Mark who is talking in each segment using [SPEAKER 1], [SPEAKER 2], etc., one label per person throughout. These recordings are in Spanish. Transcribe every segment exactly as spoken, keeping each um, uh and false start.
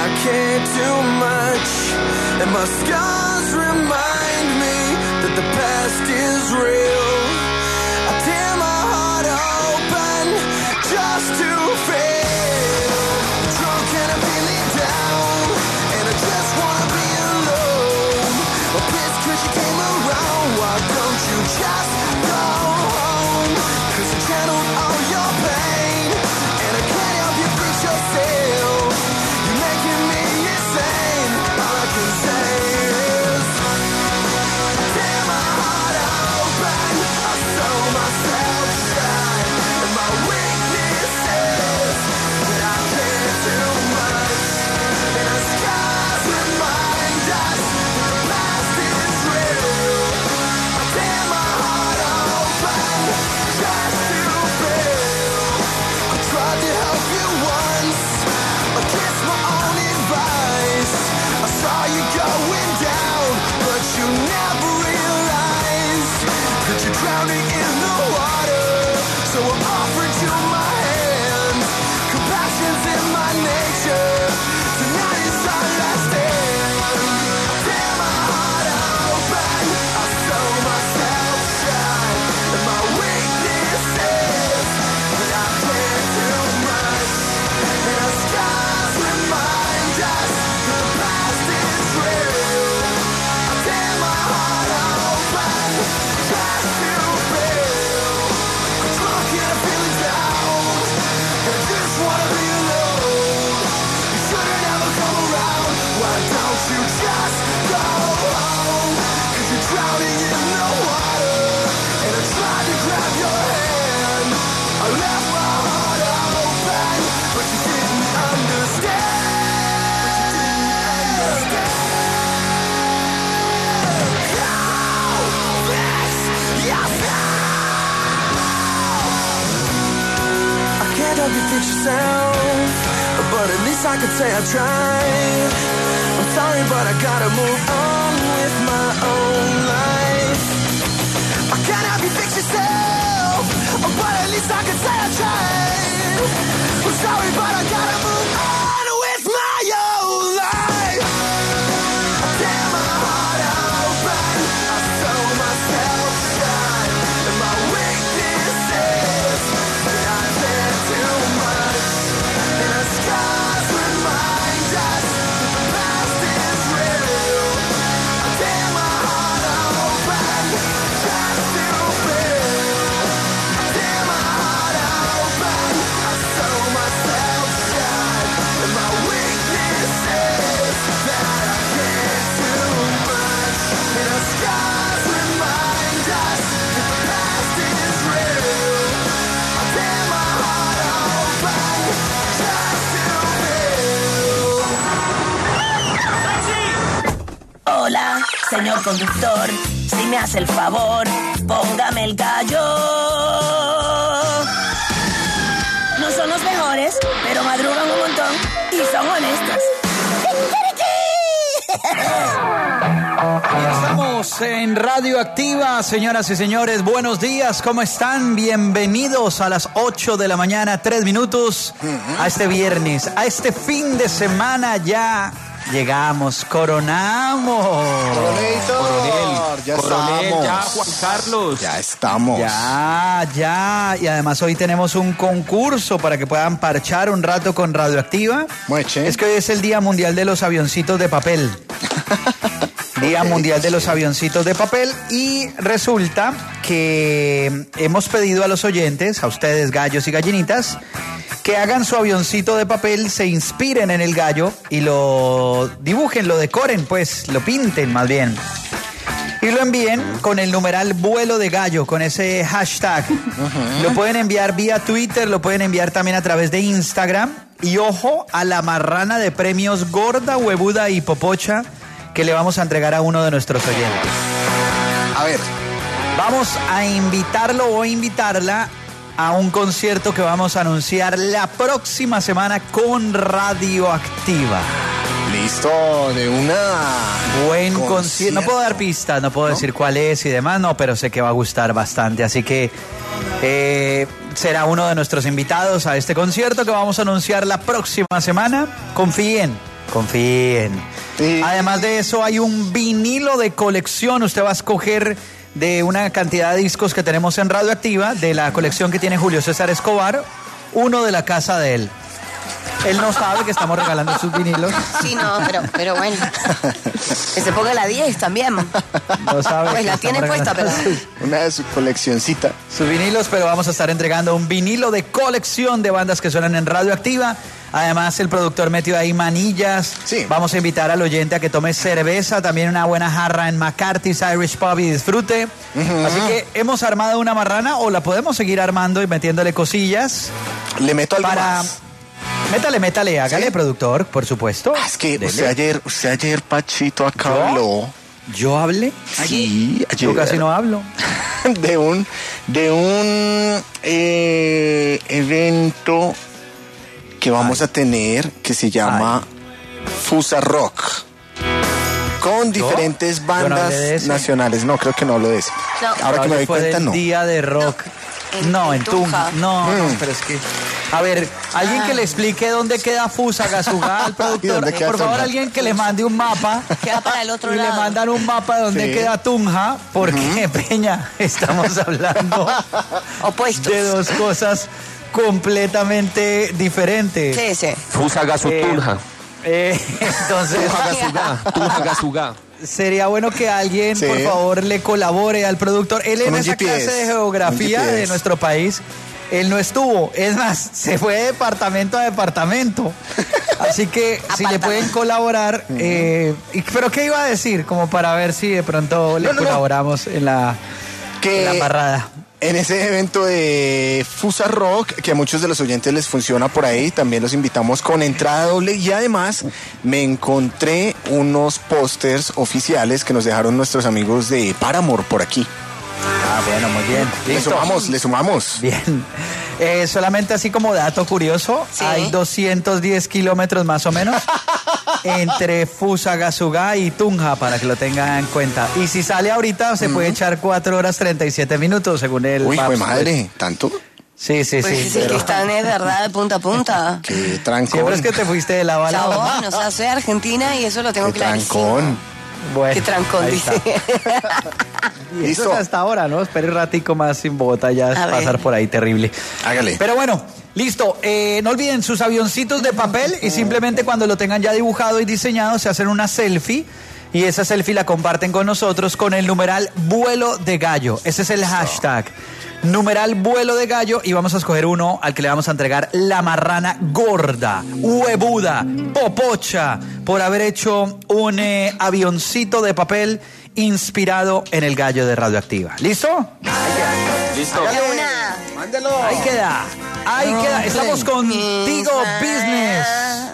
[SPEAKER 1] I can't do much, and my scars remind me that the past is real. I tear my heart open just to fail. Drunk and I'm feeling down, and I just wanna be alone. I'm pissed 'cause you came around. Why don't you just go home? 'Cause I channeled all your pain, and I can't help you fix yourself. You're making me insane. All I can say is tear my heart open. I saw myself shine, and my weakness is that I can't do much. And the scars remind us that the past is real. I tear my heart open just to feel. I tried to help you once, against my own advice. I saw you going down, but you never realized that you're drowning in the water. So I'm offering you my hand. Compassion's in my nature. Tonight is our last stand. Tear my heart open. I saw myself shine, and my weakness is that I can't do much. And the scars remind us that the past is real. I tear my heart open just to feel. I'm drunk and I'm feeling down, and I just wanna be alone. You shouldn't ever come around. Why don't you just go home? 'Cause you're drowning in the water, and I tried to grab your hand. I left my heart open, but you didn't understand. But you didn't understand. Go fix yourself. I can't help you fix yourself, but at least I could say I tried. I'm sorry, but I gotta move on with my own life. I can't help you fix yourself, but at least I could say I tried. I'm sorry, but I gotta move on with my own life. I tear my heart open. I saw myself shine, and my weakness is that I can't do much. And the scars remind us that the past is real. I tear my heart open just to feel. I tear my heart open. I saw myself shine, and my weakness is that I can't do much. And the scars remind us that the past is real. I tear my heart open just to feel.
[SPEAKER 2] Hola, señor conductor, si me hace el favor, póngame el gallo. No son los mejores, pero madrugan un montón y son honestos.
[SPEAKER 3] Aquí estamos en Radio Activa, señoras y señores, buenos días, ¿cómo están? Bienvenidos a las ocho de la mañana, tres minutos, a este viernes, a este fin de semana ya. Llegamos, coronamos.
[SPEAKER 4] Coronel, ya
[SPEAKER 3] Coronel,
[SPEAKER 4] estamos.
[SPEAKER 3] ya, Juan Carlos.
[SPEAKER 4] Ya estamos.
[SPEAKER 3] Ya, ya. Y además hoy tenemos un concurso para que puedan parchar un rato con Radioactiva.
[SPEAKER 4] Mueche.
[SPEAKER 3] Es que hoy es el Día Mundial de los Avioncitos de Papel. Día
[SPEAKER 4] Ok,
[SPEAKER 3] Mundial de
[SPEAKER 4] sí.
[SPEAKER 3] los Avioncitos de Papel. Y resulta que hemos pedido a los oyentes, a ustedes gallos y gallinitas, que hagan su avioncito de papel, se inspiren en el gallo y lo dibujen, lo decoren, pues, lo pinten más bien. Y lo envíen con el numeral vuelo de gallo, con ese hashtag. Uh-huh. Lo pueden enviar vía Twitter, lo pueden enviar también a través de Instagram. Y ojo a la marrana de premios gorda, huevuda y popocha que le vamos a entregar a uno de nuestros oyentes.
[SPEAKER 4] A ver.
[SPEAKER 3] Vamos a invitarlo o invitarla a un concierto que vamos a anunciar la próxima semana con Radioactiva.
[SPEAKER 4] Listo, de una.
[SPEAKER 3] Buen concierto. No puedo dar pistas, no puedo ¿No? decir cuál es y demás, no, pero sé que va a gustar bastante. Así que eh, será uno de nuestros invitados a este concierto que vamos a anunciar la próxima semana. Confíen, Confíen.
[SPEAKER 4] Sí.
[SPEAKER 3] Además de eso, hay un vinilo de colección. Usted va a escoger de una cantidad de discos que tenemos en Radioactiva, de la colección que tiene Julio César Escobar, uno de la casa de él. Él no sabe que estamos regalando sus vinilos.
[SPEAKER 5] Sí, no, pero, pero bueno. Que se ponga la diez también.
[SPEAKER 3] No sabe.
[SPEAKER 5] Pues
[SPEAKER 3] que
[SPEAKER 5] la tiene
[SPEAKER 3] estamos
[SPEAKER 5] puesta, pero...
[SPEAKER 3] regalando
[SPEAKER 4] Una de su coleccioncita.
[SPEAKER 3] sus vinilos, pero vamos a estar entregando un vinilo de colección de bandas que suenan en Radioactiva. Además, el productor metió ahí manillas.
[SPEAKER 4] Sí.
[SPEAKER 3] Vamos a invitar al oyente a que tome cerveza, también una buena jarra en McCarthy's Irish Pub y disfrute. Uh-huh. Así que hemos armado una marrana o la podemos seguir armando y metiéndole cosillas.
[SPEAKER 4] Le meto algo
[SPEAKER 3] para...
[SPEAKER 4] más.
[SPEAKER 3] Métale, métale, hágale,
[SPEAKER 4] ¿Sí?
[SPEAKER 3] productor, por supuesto.
[SPEAKER 4] Ah, es que
[SPEAKER 3] Dele.
[SPEAKER 4] usted ayer, usted ayer, Pachito, acá
[SPEAKER 3] ¿Yo?
[SPEAKER 4] habló.
[SPEAKER 3] ¿Yo hablé?
[SPEAKER 4] Sí, ayer.
[SPEAKER 3] Yo casi no hablo.
[SPEAKER 4] De un, de un eh, evento que vamos
[SPEAKER 3] Ay.
[SPEAKER 4] a tener que se llama Fusa Rock. Con
[SPEAKER 3] ¿Yo?
[SPEAKER 4] diferentes
[SPEAKER 3] Yo no hablé
[SPEAKER 4] bandas
[SPEAKER 3] de ese.
[SPEAKER 4] nacionales. No, creo que no hablo de eso.
[SPEAKER 5] No.
[SPEAKER 4] Ahora que me doy
[SPEAKER 3] Fue
[SPEAKER 4] cuenta,
[SPEAKER 3] del
[SPEAKER 4] no.
[SPEAKER 3] día de rock.
[SPEAKER 5] En-
[SPEAKER 3] No,
[SPEAKER 5] en
[SPEAKER 3] en Tunja.
[SPEAKER 5] Tunja.
[SPEAKER 3] No,
[SPEAKER 4] Mm.
[SPEAKER 3] no, pero es que... A ver, alguien que le explique dónde queda Fusagasugá al
[SPEAKER 4] ¿Y
[SPEAKER 3] productor.
[SPEAKER 4] dónde queda
[SPEAKER 3] Por favor,
[SPEAKER 4] Tunja?
[SPEAKER 3] alguien que le mande un mapa.
[SPEAKER 5] Queda para el otro
[SPEAKER 3] Y
[SPEAKER 5] lado.
[SPEAKER 3] le mandan un mapa de dónde
[SPEAKER 4] Sí.
[SPEAKER 3] queda Tunja, porque, Peña, estamos hablando
[SPEAKER 5] Opuestos.
[SPEAKER 3] de dos cosas completamente diferentes.
[SPEAKER 5] Sí, sí.
[SPEAKER 6] Fusagasutunja.
[SPEAKER 3] Eh, entonces,
[SPEAKER 6] Tunjagasugá. Tunjagasugá.
[SPEAKER 3] sería bueno que alguien,
[SPEAKER 4] Sí.
[SPEAKER 3] por favor, le colabore al productor. Él
[SPEAKER 4] Con
[SPEAKER 3] en
[SPEAKER 4] un
[SPEAKER 3] esa
[SPEAKER 4] G P S,
[SPEAKER 3] clase de
[SPEAKER 4] un
[SPEAKER 3] geografía
[SPEAKER 4] G P S.
[SPEAKER 3] de nuestro país, él no estuvo. Es más, se fue de departamento a departamento. Así que si le
[SPEAKER 5] Apartamento.
[SPEAKER 3] pueden colaborar, eh, y- pero ¿qué iba a decir? Como para ver si de pronto le
[SPEAKER 4] No, no, no.
[SPEAKER 3] colaboramos en la,
[SPEAKER 4] Que
[SPEAKER 3] en la parrada.
[SPEAKER 4] en ese evento de Fusa Rock, que a muchos de los oyentes les funciona por ahí, también los invitamos con entrada doble y además me encontré unos pósters oficiales que nos dejaron nuestros amigos de Paramore por aquí.
[SPEAKER 3] Ah, bueno, muy bien.
[SPEAKER 4] Le
[SPEAKER 3] Listo.
[SPEAKER 4] sumamos, le sumamos.
[SPEAKER 3] Bien. Eh, solamente así como dato curioso,
[SPEAKER 5] Sí.
[SPEAKER 3] hay doscientos diez kilómetros más o menos entre Fusagasugá y Tunja, para que lo tengan en cuenta. Y si sale ahorita, se puede echar cuatro horas treinta y siete minutos, según el
[SPEAKER 4] Uy,
[SPEAKER 3] Maps,
[SPEAKER 4] fue
[SPEAKER 3] pues.
[SPEAKER 4] madre, ¿tanto?
[SPEAKER 3] Sí, sí,
[SPEAKER 5] Pues
[SPEAKER 3] sí.
[SPEAKER 5] sí,
[SPEAKER 3] pero
[SPEAKER 5] que están es verdad de punta a punta.
[SPEAKER 4] Qué trancón.
[SPEAKER 3] siempre es que te fuiste de la bala.
[SPEAKER 5] Chabón, o sea, soy argentina y eso lo tengo
[SPEAKER 4] Qué
[SPEAKER 5] clarísimo.
[SPEAKER 4] trancón.
[SPEAKER 3] Bueno,
[SPEAKER 5] Qué trancón,
[SPEAKER 3] ahí
[SPEAKER 5] dice.
[SPEAKER 3] está. Y eso
[SPEAKER 4] Listo.
[SPEAKER 3] es hasta ahora, ¿no? Espere un ratico más sin Bogotá, ya es
[SPEAKER 5] A ver.
[SPEAKER 3] pasar por ahí terrible.
[SPEAKER 4] Hágale.
[SPEAKER 3] Pero bueno, listo. Eh, no olviden sus avioncitos de papel y simplemente cuando lo tengan ya dibujado y diseñado se hacen una selfie y esa selfie la comparten con nosotros con el numeral vuelo de gallo. Ese es el hashtag. Numeral vuelo de gallo y vamos a escoger uno al que le vamos a entregar la marrana gorda, huevuda, popocha, por haber hecho un eh, avioncito de papel inspirado en el gallo de Radioactiva. ¿Listo?
[SPEAKER 6] Listo.
[SPEAKER 5] De una.
[SPEAKER 4] Mándelo.
[SPEAKER 3] Ahí queda, ahí queda. Estamos con Tigo Business.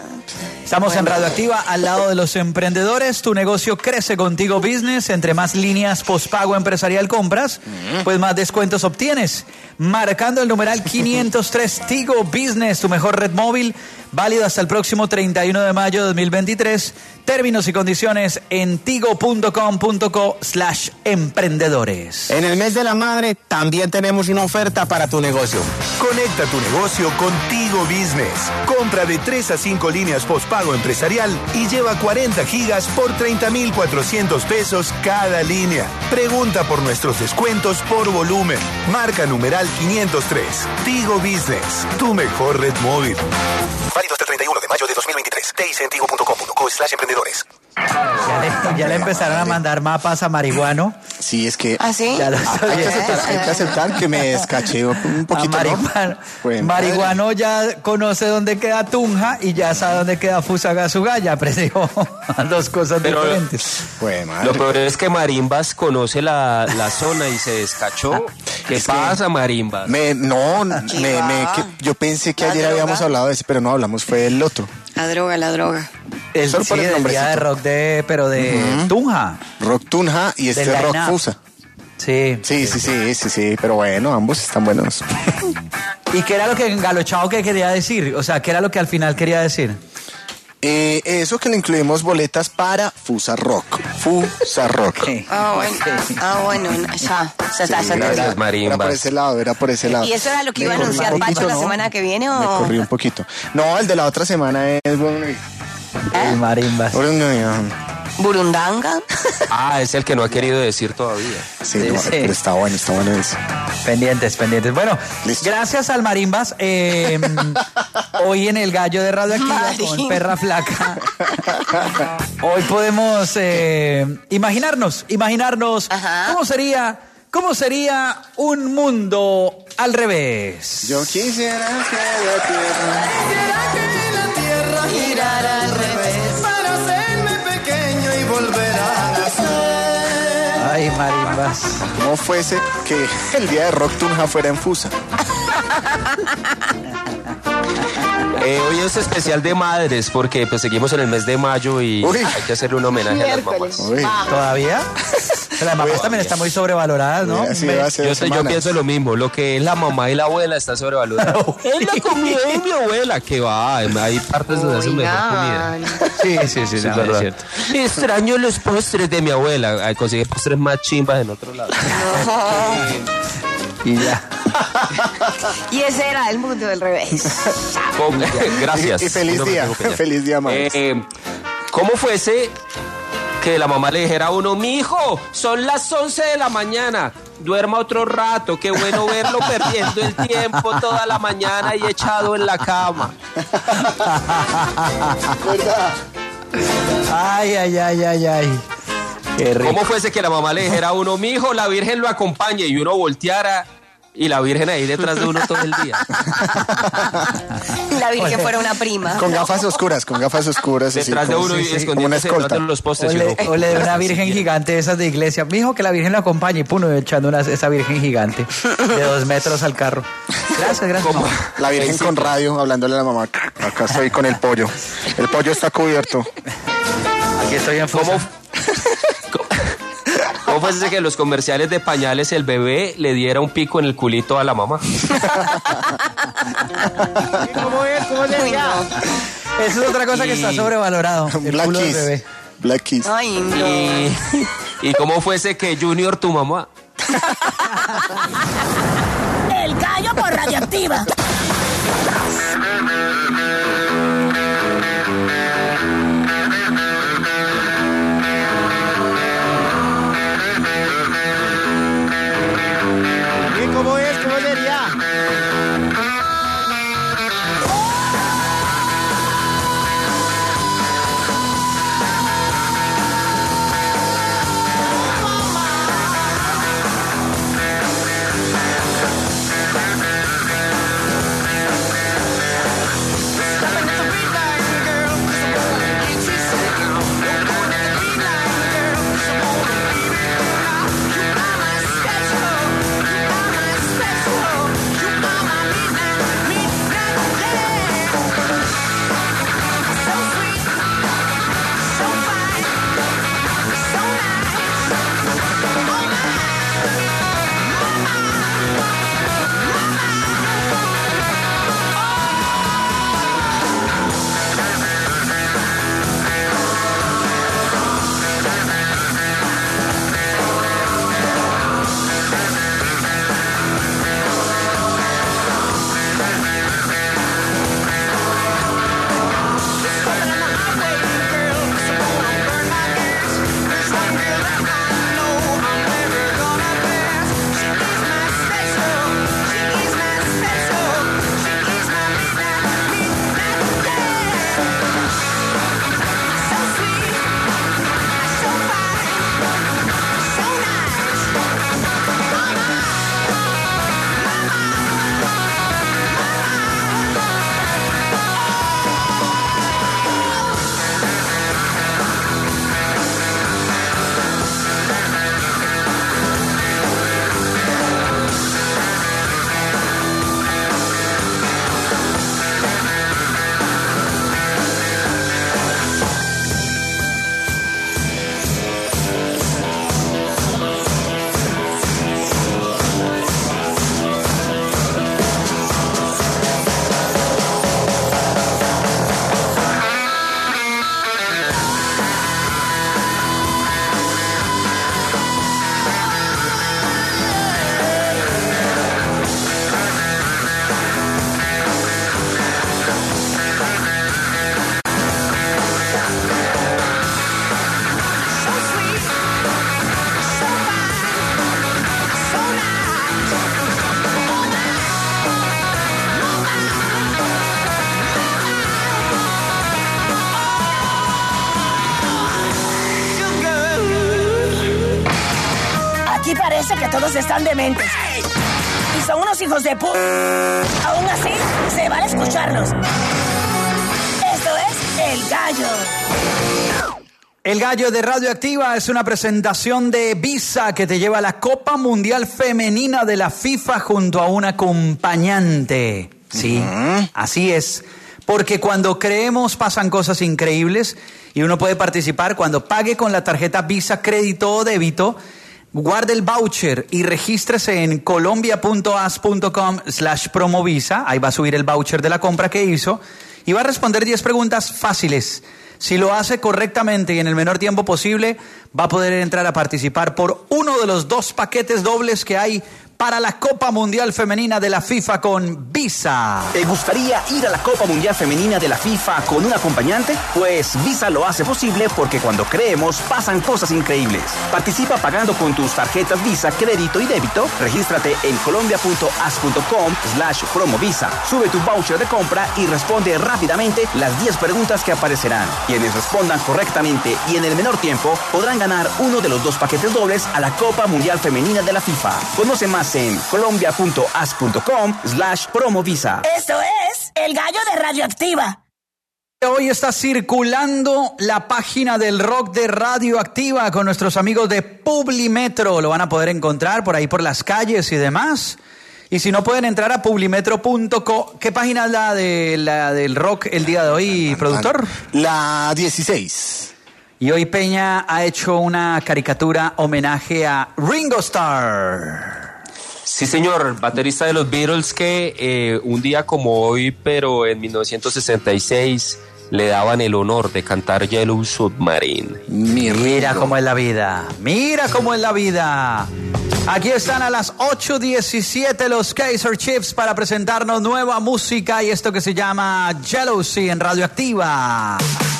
[SPEAKER 3] Estamos en Radioactiva, al lado de los emprendedores. Tu negocio crece con Tigo Business. Entre más líneas postpago empresarial compras, pues más descuentos obtienes. Marcando el numeral quinientos tres Tigo Business, tu mejor red móvil, válido hasta el próximo treinta y uno de mayo de dos mil veintitrés. Términos y condiciones en tigo punto com punto co slash emprendedores.
[SPEAKER 7] En el mes de la madre también tenemos una oferta para tu negocio.
[SPEAKER 8] Conecta tu negocio con Tigo Business. Compra de tres a cinco líneas postpago empresarial y lleva cuarenta gigas por treinta mil cuatrocientos pesos cada línea. Pregunta por nuestros descuentos por volumen. Marca numeral quinientos tres. Tigo Business, tu mejor red móvil. Válido hasta el treinta y uno de mayo de dos mil veintitrés. T I C en tigo punto com punto co slash emprendedores.
[SPEAKER 3] Ya le, ya le empezaron a mandar mapas a Marihuano.
[SPEAKER 4] Sí, es que
[SPEAKER 5] ¿Ah, sí?
[SPEAKER 3] Ya lo
[SPEAKER 4] hay
[SPEAKER 3] estoy
[SPEAKER 4] que
[SPEAKER 3] viendo.
[SPEAKER 4] aceptar, hay que aceptar que me descaché un
[SPEAKER 3] A
[SPEAKER 4] poquito, ¿no?
[SPEAKER 3] Marihuano.
[SPEAKER 4] Pues,
[SPEAKER 3] Marihuano ya conoce dónde queda Tunja y ya sabe dónde queda Fusagasugá. Ya aprendió dos cosas
[SPEAKER 6] Pero-
[SPEAKER 3] diferentes.
[SPEAKER 4] Pues, madre.
[SPEAKER 6] Lo peor es que Marimbas conoce la, la zona y se descachó. ¿Qué
[SPEAKER 4] Es que-
[SPEAKER 6] pasa, Marimbas?
[SPEAKER 4] Me, no, me, me- que- yo pensé que
[SPEAKER 5] La
[SPEAKER 4] ayer
[SPEAKER 5] droga.
[SPEAKER 4] habíamos hablado de ese, pero no hablamos, fue el otro.
[SPEAKER 5] La droga, la droga.
[SPEAKER 3] El,
[SPEAKER 4] Solo
[SPEAKER 3] sí,
[SPEAKER 4] por el
[SPEAKER 3] del día
[SPEAKER 4] nombrecito.
[SPEAKER 3] de rock de, pero de Tunja.
[SPEAKER 4] Rock Tunja y este
[SPEAKER 3] Del
[SPEAKER 4] Rock
[SPEAKER 3] line-up.
[SPEAKER 4] Fusa.
[SPEAKER 3] Sí.
[SPEAKER 4] Sí, sí, sí, sí, sí, pero bueno, ambos están buenos.
[SPEAKER 3] ¿Y qué era lo que Galochao que quería decir? O sea, ¿qué era lo que al final quería decir?
[SPEAKER 4] Eh, eso que le incluimos boletas para Fusa Rock. Fusa Rock.
[SPEAKER 5] Ah, bueno. Ah, bueno, ya. Ya está, ya
[SPEAKER 6] gracias,
[SPEAKER 5] está.
[SPEAKER 4] Era por
[SPEAKER 6] Marimbas.
[SPEAKER 4] ese lado, era por ese lado.
[SPEAKER 5] ¿Y eso era lo que
[SPEAKER 4] Me
[SPEAKER 5] iba a
[SPEAKER 4] corrí un
[SPEAKER 5] anunciar
[SPEAKER 4] poquito,
[SPEAKER 5] Pacho la
[SPEAKER 4] ¿no?
[SPEAKER 5] semana que viene o...?
[SPEAKER 4] Me corrí un poquito. No, el de la otra semana es bueno.
[SPEAKER 3] El marimbas.
[SPEAKER 5] Burundanga.
[SPEAKER 6] Ah, es el que no ha querido decir todavía.
[SPEAKER 4] Sí,
[SPEAKER 3] Sí,
[SPEAKER 4] no,
[SPEAKER 3] sí.
[SPEAKER 4] pero está bueno, está bueno eso.
[SPEAKER 3] Pendientes, pendientes. Bueno,
[SPEAKER 4] Listo.
[SPEAKER 3] gracias al Marimbas. eh, hoy en el gallo de Radioactiva con
[SPEAKER 5] Marín.
[SPEAKER 3] Perra Flaca. Hoy podemos eh, imaginarnos, imaginarnos
[SPEAKER 5] Ajá.
[SPEAKER 3] cómo sería, cómo sería un mundo al revés.
[SPEAKER 4] Yo quisiera que la tierra...
[SPEAKER 1] Quisiera que la tierra girara al revés para hacerme pequeño y volver a nacer.
[SPEAKER 3] Ay, Marimbas.
[SPEAKER 4] ¿Cómo fuese que el día de Rock Tunja fuera en Fusa?
[SPEAKER 6] Eh, hoy es especial de madres porque pues seguimos en el mes de mayo y
[SPEAKER 4] Uy.
[SPEAKER 6] hay que hacerle un homenaje a las mamás.
[SPEAKER 4] Uy,
[SPEAKER 3] ¿Todavía? Pero las mamás también están muy sobrevaloradas, ¿no?
[SPEAKER 4] así va a ser
[SPEAKER 6] Yo, sé- yo
[SPEAKER 4] semanas.
[SPEAKER 6] pienso lo mismo, lo que es la mamá y la abuela está sobrevalorado. Es la comida de mi abuela, que va, hay partes donde hacen mejor comida.
[SPEAKER 5] Oigan.
[SPEAKER 3] Sí, sí, sí,
[SPEAKER 6] Sí,
[SPEAKER 3] no,
[SPEAKER 6] es verdad.
[SPEAKER 3] es cierto.
[SPEAKER 6] Extraño los postres de mi abuela. Ay, conseguir postres más chimbas en otro lado.
[SPEAKER 3] Y ya.
[SPEAKER 5] Y ese era el mundo del revés.
[SPEAKER 6] Com- Gracias.
[SPEAKER 4] Y, y feliz
[SPEAKER 6] No me
[SPEAKER 4] día,
[SPEAKER 6] tengo que ya.
[SPEAKER 4] feliz día, madre.
[SPEAKER 6] Eh, ¿Cómo fuese que la mamá le dijera a uno, mijo, son las once de la mañana, duerma otro rato, qué bueno verlo perdiendo el tiempo toda la mañana y echado en la cama?
[SPEAKER 3] Ay, ay, ay, ay, ay. Qué rico.
[SPEAKER 6] ¿Cómo fuese que la mamá le dijera a uno, mijo, la Virgen lo acompañe y uno volteara y la Virgen ahí detrás de uno todo el día?
[SPEAKER 5] La Virgen fuera una prima.
[SPEAKER 4] Con gafas oscuras, con gafas oscuras. así
[SPEAKER 6] Detrás de
[SPEAKER 4] como-
[SPEAKER 6] uno y
[SPEAKER 4] sí, sí, como una
[SPEAKER 6] escondiéndose detrás
[SPEAKER 4] escolta.
[SPEAKER 6] de los postes.
[SPEAKER 3] O
[SPEAKER 6] y
[SPEAKER 3] le,
[SPEAKER 6] uno-
[SPEAKER 3] o le de una virgen gigante de esas de iglesia. Mijo, que la virgen lo acompañe. Y puno, echando una, esa virgen gigante de dos metros al carro. Gracias, gracias.
[SPEAKER 6] ¿Cómo?
[SPEAKER 3] mamá.
[SPEAKER 4] La Virgen con radio, hablándole a la mamá. Acá estoy con el pollo. El pollo está cubierto.
[SPEAKER 3] Aquí estoy en
[SPEAKER 6] ¿Cómo,
[SPEAKER 3] Fusa.
[SPEAKER 6] ¿Cómo, cómo fuese que en los comerciales de pañales el bebé le diera un pico en el culito a la mamá?
[SPEAKER 3] ¿Cómo es? ¿Cómo
[SPEAKER 5] Uy, no.
[SPEAKER 3] Eso es otra cosa que está
[SPEAKER 6] Y-
[SPEAKER 3] sobrevalorado. El
[SPEAKER 4] Black
[SPEAKER 3] culo del
[SPEAKER 4] Kiss.
[SPEAKER 3] bebé.
[SPEAKER 4] Black Kiss.
[SPEAKER 5] Ay, no.
[SPEAKER 6] Y, y cómo fuese que Junior, tu mamá,
[SPEAKER 2] El gallo por Radioactiva.
[SPEAKER 7] ¿Y cómo es? ¿Cómo sería?
[SPEAKER 2] que todos están dementes. Y son unos hijos de pu... Aún así, se vale escucharlos. Esto es El Gallo.
[SPEAKER 3] El Gallo de Radioactiva es una presentación de Visa que te lleva a la Copa Mundial Femenina de la FIFA junto a un acompañante. Sí, uh-huh. Así es. Porque cuando creemos pasan cosas increíbles y uno puede participar cuando pague con la tarjeta Visa, crédito o débito. Guarde el voucher y regístrese en colombia.as.com slash promovisa. Ahí va a subir el voucher de la compra que hizo y va a responder diez preguntas fáciles. Si lo hace correctamente y en el menor tiempo posible, va a poder entrar a participar por uno de los dos paquetes dobles que hay para la Copa Mundial Femenina de la FIFA con Visa.
[SPEAKER 9] ¿Te gustaría ir a la Copa Mundial Femenina de la FIFA con un acompañante? Pues Visa lo hace posible porque cuando creemos pasan cosas increíbles. Participa pagando con tus tarjetas Visa, crédito y débito. Regístrate en colombia.as.com slash promovisa. Sube tu voucher de compra y responde rápidamente las diez preguntas que aparecerán. Quienes respondan correctamente y en el menor tiempo podrán ganar uno de los dos paquetes dobles a la Copa Mundial Femenina de la FIFA. Conoce más en colombia.as.com slash promovisa.
[SPEAKER 2] Esto es El Gallo de Radioactiva.
[SPEAKER 3] Hoy está circulando la página del rock de Radioactiva con nuestros amigos de Publimetro. Lo van a poder encontrar por ahí por las calles y demás. Y si no, pueden entrar a publimetro punto co. ¿Qué página es la, de, la del rock el día de hoy, productor?
[SPEAKER 4] La dieciséis.
[SPEAKER 3] Y hoy Peña ha hecho una caricatura homenaje a Ringo Starr.
[SPEAKER 6] Sí, señor, baterista de los Beatles que eh, un día como hoy, pero en mil novecientos sesenta y seis, le daban el honor de cantar Yellow Submarine.
[SPEAKER 3] Mira cómo es la vida, mira cómo es la vida. Aquí están a las ocho diecisiete los Kaiser Chiefs para presentarnos nueva música y esto que se llama Jealousy en Radioactiva.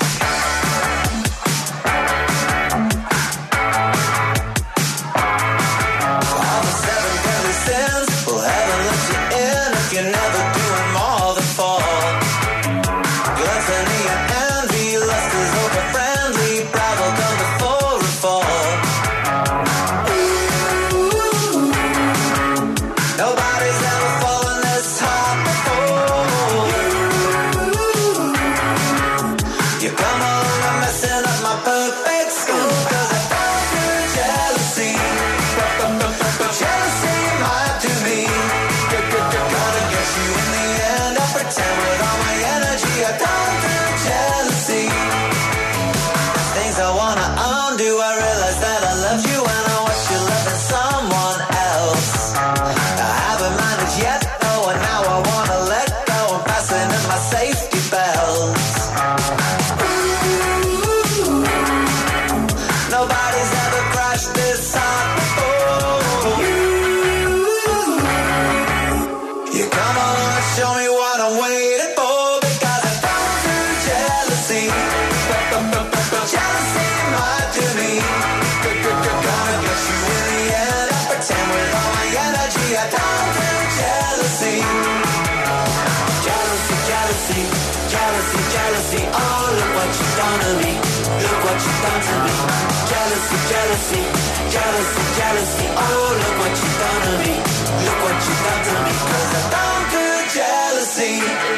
[SPEAKER 1] Jealousy, jealousy, jealousy, oh look what you done to me. Look what you done to me. Cause I'm down to jealousy.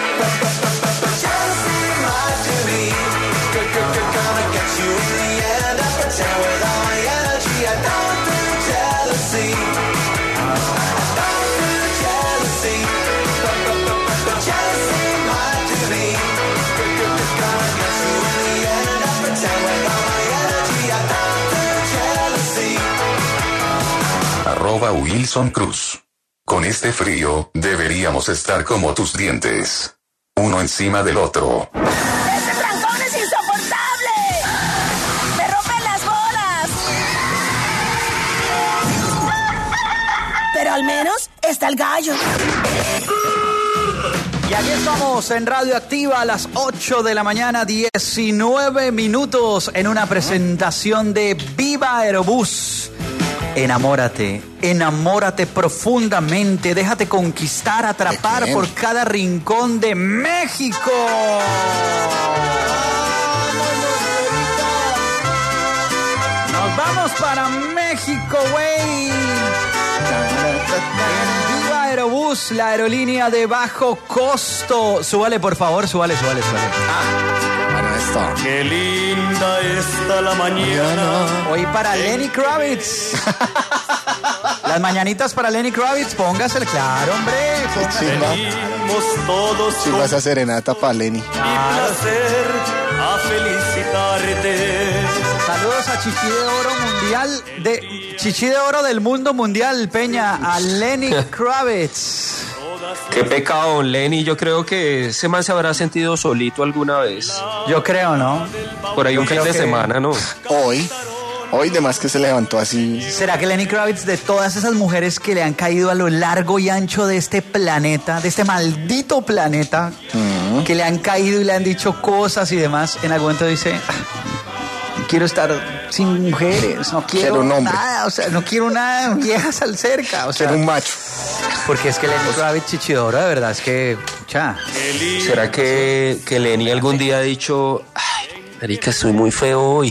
[SPEAKER 1] Jealousy might do me. Gonna get you in the end. I pretend with all my energy. I'm down to jealousy. Down to jealousy. Jealousy might do me. Gonna get you in the end. I pretend with all my energy. I'm down.
[SPEAKER 10] Arroba Wilson Cruz. Con este frío, deberíamos estar como tus dientes. Uno encima del otro.
[SPEAKER 2] ¡Este trancón es insoportable! ¡Me rompen las bolas! Pero al menos está el gallo.
[SPEAKER 3] Y aquí estamos en Radioactiva a las ocho de la mañana, diecinueve minutos, en una presentación de Viva Aerobús. Enamórate, enamórate profundamente, déjate conquistar, atrapar por cada rincón de México. Nos vamos para México, güey. En Viva Aerobús, la aerolínea de bajo costo. Súbale, por favor, súbale, súbale, súbale.
[SPEAKER 4] Ah, bueno, esto.
[SPEAKER 1] Qué linda está la mañana.
[SPEAKER 3] Hoy para Lenny Kravitz. Las mañanitas para Lenny Kravitz, póngasele, claro, hombre.
[SPEAKER 1] Venimos todos
[SPEAKER 4] Si vas a serenata para Lenny.
[SPEAKER 1] mi placer a felicitarte.
[SPEAKER 3] Saludos a Chichi de Oro Mundial, de Chichi de Oro del Mundo Mundial, Peña, a Lenny Kravitz.
[SPEAKER 6] Qué pecado, don Lenny. Yo creo que ese man se habrá sentido solito alguna vez.
[SPEAKER 3] Yo creo, ¿no?
[SPEAKER 6] Por ahí
[SPEAKER 3] Yo
[SPEAKER 6] un fin
[SPEAKER 3] creo
[SPEAKER 6] de
[SPEAKER 3] que-
[SPEAKER 6] semana, ¿no?
[SPEAKER 4] Hoy, hoy de más que se levantó así.
[SPEAKER 3] ¿Será que Lenny Kravitz, de todas esas mujeres que le han caído a lo largo y ancho de este planeta, de este maldito planeta,
[SPEAKER 4] Mm.
[SPEAKER 3] que le han caído y le han dicho cosas y demás, en algún momento dice, "Ah, quiero estar sin mujeres, no quiero,
[SPEAKER 4] Quiero un hombre.
[SPEAKER 3] nada, o sea, no quiero nada, viejas al cerca, o sea,
[SPEAKER 4] Quiero un macho.
[SPEAKER 3] porque es que Lenny Kravitz Chichidoro, de verdad, es que, cha,
[SPEAKER 6] ¿Será que, que Lenny algún día ha dicho, ay, marica, estoy muy feo hoy?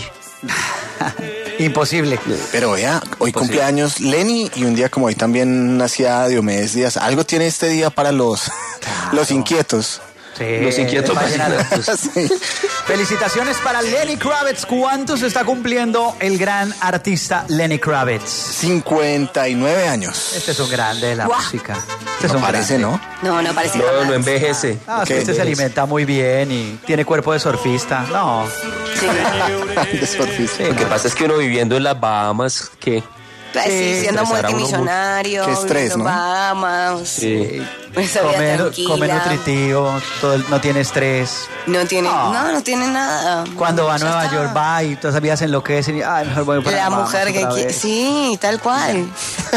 [SPEAKER 3] imposible.
[SPEAKER 4] Pero vea, hoy cumpleaños Lenny y un día como hoy también nacía Diomedes Díaz. Algo tiene este día para los, los inquietos.
[SPEAKER 3] Sí,
[SPEAKER 6] Los inquietos
[SPEAKER 3] vallenatos.
[SPEAKER 4] Sí.
[SPEAKER 3] Felicitaciones para Lenny Kravitz. ¿Cuántos está cumpliendo el gran artista Lenny Kravitz?
[SPEAKER 4] cincuenta y nueve años.
[SPEAKER 3] Este es un grande de la
[SPEAKER 5] Guau.
[SPEAKER 3] música. Este es
[SPEAKER 4] No
[SPEAKER 3] un
[SPEAKER 4] parece,
[SPEAKER 3] grande.
[SPEAKER 4] ¿no?
[SPEAKER 5] No, no parece
[SPEAKER 6] No,
[SPEAKER 5] jamás.
[SPEAKER 6] no envejece.
[SPEAKER 3] No, es que
[SPEAKER 4] ¿Qué?
[SPEAKER 3] este se alimenta muy bien y tiene cuerpo de surfista. No.
[SPEAKER 5] Sí.
[SPEAKER 4] De surfista.
[SPEAKER 3] Sí,
[SPEAKER 6] Lo que
[SPEAKER 3] no.
[SPEAKER 6] pasa es que uno viviendo en las Bahamas, que
[SPEAKER 5] Pues sí, siendo
[SPEAKER 6] estresar a uno
[SPEAKER 5] multimillonario,
[SPEAKER 4] Qué estrés,
[SPEAKER 5] viviendo
[SPEAKER 4] ¿no?
[SPEAKER 5] en Bahamas,
[SPEAKER 6] sí.
[SPEAKER 5] esa vida
[SPEAKER 3] Come,
[SPEAKER 5] tranquila.
[SPEAKER 3] come nutritivo, todo el- no tiene estrés.
[SPEAKER 5] No tiene,
[SPEAKER 3] No.
[SPEAKER 5] no, no tiene nada.
[SPEAKER 3] Cuando va a
[SPEAKER 5] Ya
[SPEAKER 3] Nueva
[SPEAKER 5] está.
[SPEAKER 3] York va y todas esas vidas enloquecen y ay, mejor voy para
[SPEAKER 5] La
[SPEAKER 3] Bahamas
[SPEAKER 5] mujer que
[SPEAKER 3] otra
[SPEAKER 5] quiere,
[SPEAKER 3] vez.
[SPEAKER 5] sí, tal cual.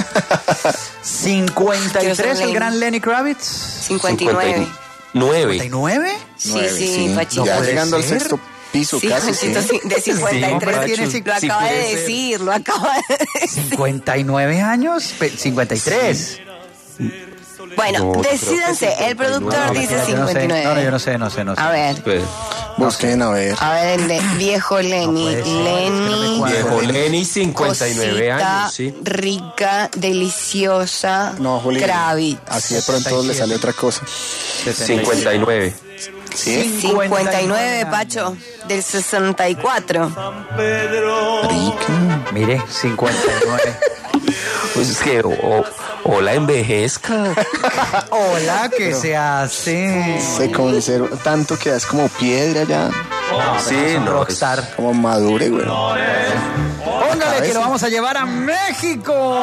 [SPEAKER 3] cincuenta y
[SPEAKER 5] Quiero ser
[SPEAKER 3] tres el
[SPEAKER 5] Lenny.
[SPEAKER 3] gran Lenny Kravitz.
[SPEAKER 5] cincuenta y nueve.
[SPEAKER 6] nueve.
[SPEAKER 3] ¿cincuenta y nueve?
[SPEAKER 5] Sí,
[SPEAKER 4] Nueve,
[SPEAKER 5] sí, Pachito.
[SPEAKER 4] Ya
[SPEAKER 3] puede
[SPEAKER 4] llegando al
[SPEAKER 3] ser.
[SPEAKER 4] sexto piso
[SPEAKER 5] Sí,
[SPEAKER 4] casi.
[SPEAKER 5] Pachito,
[SPEAKER 4] Sí.
[SPEAKER 5] sí, de cincuenta y tres.
[SPEAKER 3] hombre, tiene
[SPEAKER 5] Lo acaba de
[SPEAKER 6] puede ser.
[SPEAKER 5] decir, lo acaba de decir.
[SPEAKER 3] ¿cincuenta y nueve años? Pe- cincuenta y tres.
[SPEAKER 5] Bueno,
[SPEAKER 6] No, creo que
[SPEAKER 5] decídanse, el productor
[SPEAKER 6] cincuenta y nueve.
[SPEAKER 5] dice
[SPEAKER 3] Yo no sé.
[SPEAKER 5] cincuenta y nueve.
[SPEAKER 3] No, no, yo no sé, no sé, no sé.
[SPEAKER 5] A ver,
[SPEAKER 6] Pues,
[SPEAKER 4] Busquen a ver.
[SPEAKER 5] a ver, el de viejo Lenny.
[SPEAKER 3] puede ser, es que no me
[SPEAKER 5] Lenny,
[SPEAKER 3] cuadra.
[SPEAKER 6] viejo Lenny, cincuenta y nueve
[SPEAKER 5] cosita
[SPEAKER 6] años, sí.
[SPEAKER 5] rica, deliciosa,
[SPEAKER 4] No, Juli.
[SPEAKER 5] Kravitz.
[SPEAKER 4] Así de pronto le sale otra cosa.
[SPEAKER 6] cincuenta y nueve.
[SPEAKER 4] ¿Sí?
[SPEAKER 5] cincuenta y nueve, Pacho, del sesenta y cuatro.
[SPEAKER 4] Rica.
[SPEAKER 3] Mire, cincuenta y nueve.
[SPEAKER 6] Pues es que, o, o- o la envejezca.
[SPEAKER 3] Hola, ¿qué se hace?
[SPEAKER 4] Se conserva tanto que es como piedra ya.
[SPEAKER 6] Sí,
[SPEAKER 3] Es un
[SPEAKER 6] no,
[SPEAKER 3] rockstar.
[SPEAKER 4] Como madure, güey.
[SPEAKER 3] Póngale que lo vamos a llevar a México.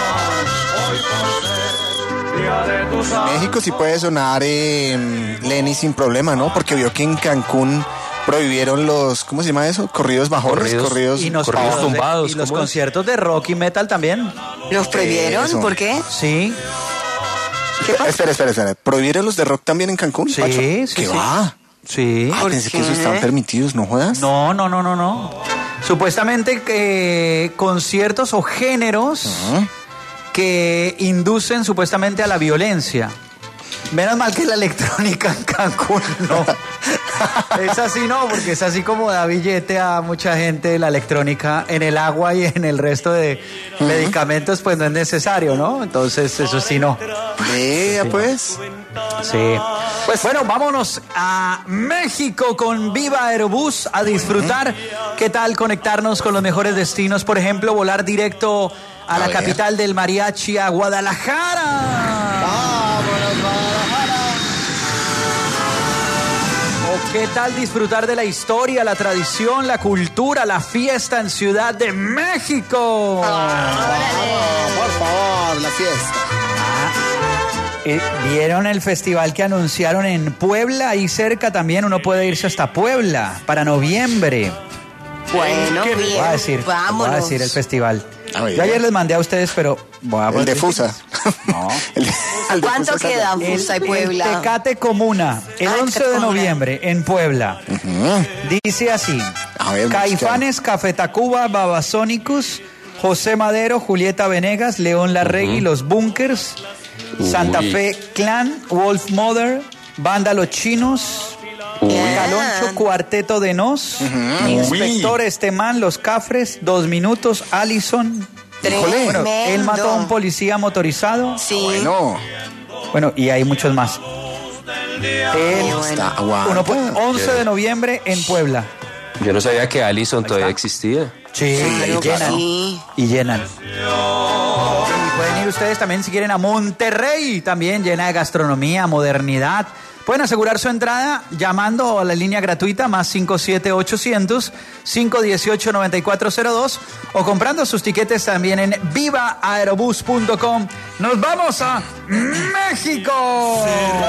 [SPEAKER 4] México sí puede sonar eh, Lenny sin problema, ¿no? Porque vio que en Cancún prohibieron los, ¿cómo se llama eso? Corridos bajones,
[SPEAKER 6] Corridos.
[SPEAKER 4] corridos.
[SPEAKER 3] Y, nos
[SPEAKER 6] Corridos
[SPEAKER 3] vamos de-
[SPEAKER 6] tumbados,
[SPEAKER 3] y los
[SPEAKER 6] ¿cómo es?
[SPEAKER 3] conciertos de rock y metal también.
[SPEAKER 5] ¿Los prohibieron?
[SPEAKER 4] Eso.
[SPEAKER 5] ¿Por qué?
[SPEAKER 3] Sí,
[SPEAKER 4] Espera, espera, espera. ¿Prohibieron los de rock también en Cancún?
[SPEAKER 3] Sí,
[SPEAKER 4] Pacho?
[SPEAKER 3] sí,
[SPEAKER 4] ¿Qué
[SPEAKER 3] sí.
[SPEAKER 4] va?
[SPEAKER 3] sí.
[SPEAKER 4] Ah, pensé que
[SPEAKER 5] qué?
[SPEAKER 4] esos estaban permitidos, ¿no jodas?
[SPEAKER 3] No, no, no, no, no. Supuestamente que conciertos o géneros que inducen supuestamente a la violencia. Menos mal que la electrónica en Cancún no. Es así, no, porque es así como da billete a mucha gente la electrónica en el agua y en el resto de medicamentos, pues no es necesario, ¿no? Entonces, eso sí, no.
[SPEAKER 4] Vea, pues.
[SPEAKER 3] Sí. Pues bueno, vámonos a México con Viva Aerobús a disfrutar. ¿Qué tal conectarnos con los mejores destinos? Por ejemplo, volar directo a,
[SPEAKER 4] A
[SPEAKER 3] la
[SPEAKER 4] ver.
[SPEAKER 3] capital del mariachi, a Guadalajara.
[SPEAKER 4] ¡Vámonos, Guadalajara!
[SPEAKER 3] ¿O qué tal disfrutar de la historia, la tradición, la cultura, la fiesta en Ciudad de México?
[SPEAKER 4] Por favor, la fiesta.
[SPEAKER 3] Eh, ¿Vieron el festival que anunciaron en Puebla? Ahí cerca también uno puede irse hasta Puebla para noviembre.
[SPEAKER 5] Bueno,
[SPEAKER 3] Voy
[SPEAKER 5] bien,
[SPEAKER 3] a decir,
[SPEAKER 5] vámonos.
[SPEAKER 3] voy a decir el festival.
[SPEAKER 4] A ver.
[SPEAKER 3] Yo ayer les mandé a ustedes, pero voy a
[SPEAKER 4] El de Fusa.
[SPEAKER 3] No.
[SPEAKER 4] El, el de
[SPEAKER 5] ¿Cuánto
[SPEAKER 4] Fusa
[SPEAKER 5] queda
[SPEAKER 4] Saga.
[SPEAKER 5] Fusa y
[SPEAKER 3] El
[SPEAKER 5] Puebla?
[SPEAKER 3] Tecate Comuna, el
[SPEAKER 5] Ah,
[SPEAKER 3] once
[SPEAKER 5] Tecate
[SPEAKER 3] de
[SPEAKER 5] Comuna.
[SPEAKER 3] noviembre en Puebla. Dice así:
[SPEAKER 4] A ver,
[SPEAKER 3] Caifanes, Café Tacuba, Babasónicos, José Madero, Julieta Venegas, León Larregui, Los Bunkers, Santa
[SPEAKER 6] Uy.
[SPEAKER 3] Fe Clan, Wolf Mother, Banda Los Chinos, Caloncho, Cuarteto de Nos, Inspector Estemán, Los Cafres, Dos Minutos, Allison, Bueno, él mató a un policía motorizado.
[SPEAKER 5] Sí.
[SPEAKER 4] Bueno.
[SPEAKER 3] Bueno, y hay muchos más. Él,
[SPEAKER 4] Está, aguanta.
[SPEAKER 3] uno, pues, once de noviembre en Puebla.
[SPEAKER 6] Yo no sabía que Allison todavía existía.
[SPEAKER 3] Sí,
[SPEAKER 5] Claro
[SPEAKER 3] y
[SPEAKER 5] que
[SPEAKER 3] llenan.
[SPEAKER 5] sí.
[SPEAKER 3] Y llenan. Y pueden ir ustedes también si quieren a Monterrey, también llena de gastronomía, modernidad. Pueden asegurar su entrada llamando a la línea gratuita más cinco siete ochocientos, cinco uno ocho, nueve cuatro cero dos o comprando sus tiquetes también en viva aerobús punto com. ¡Nos vamos a México!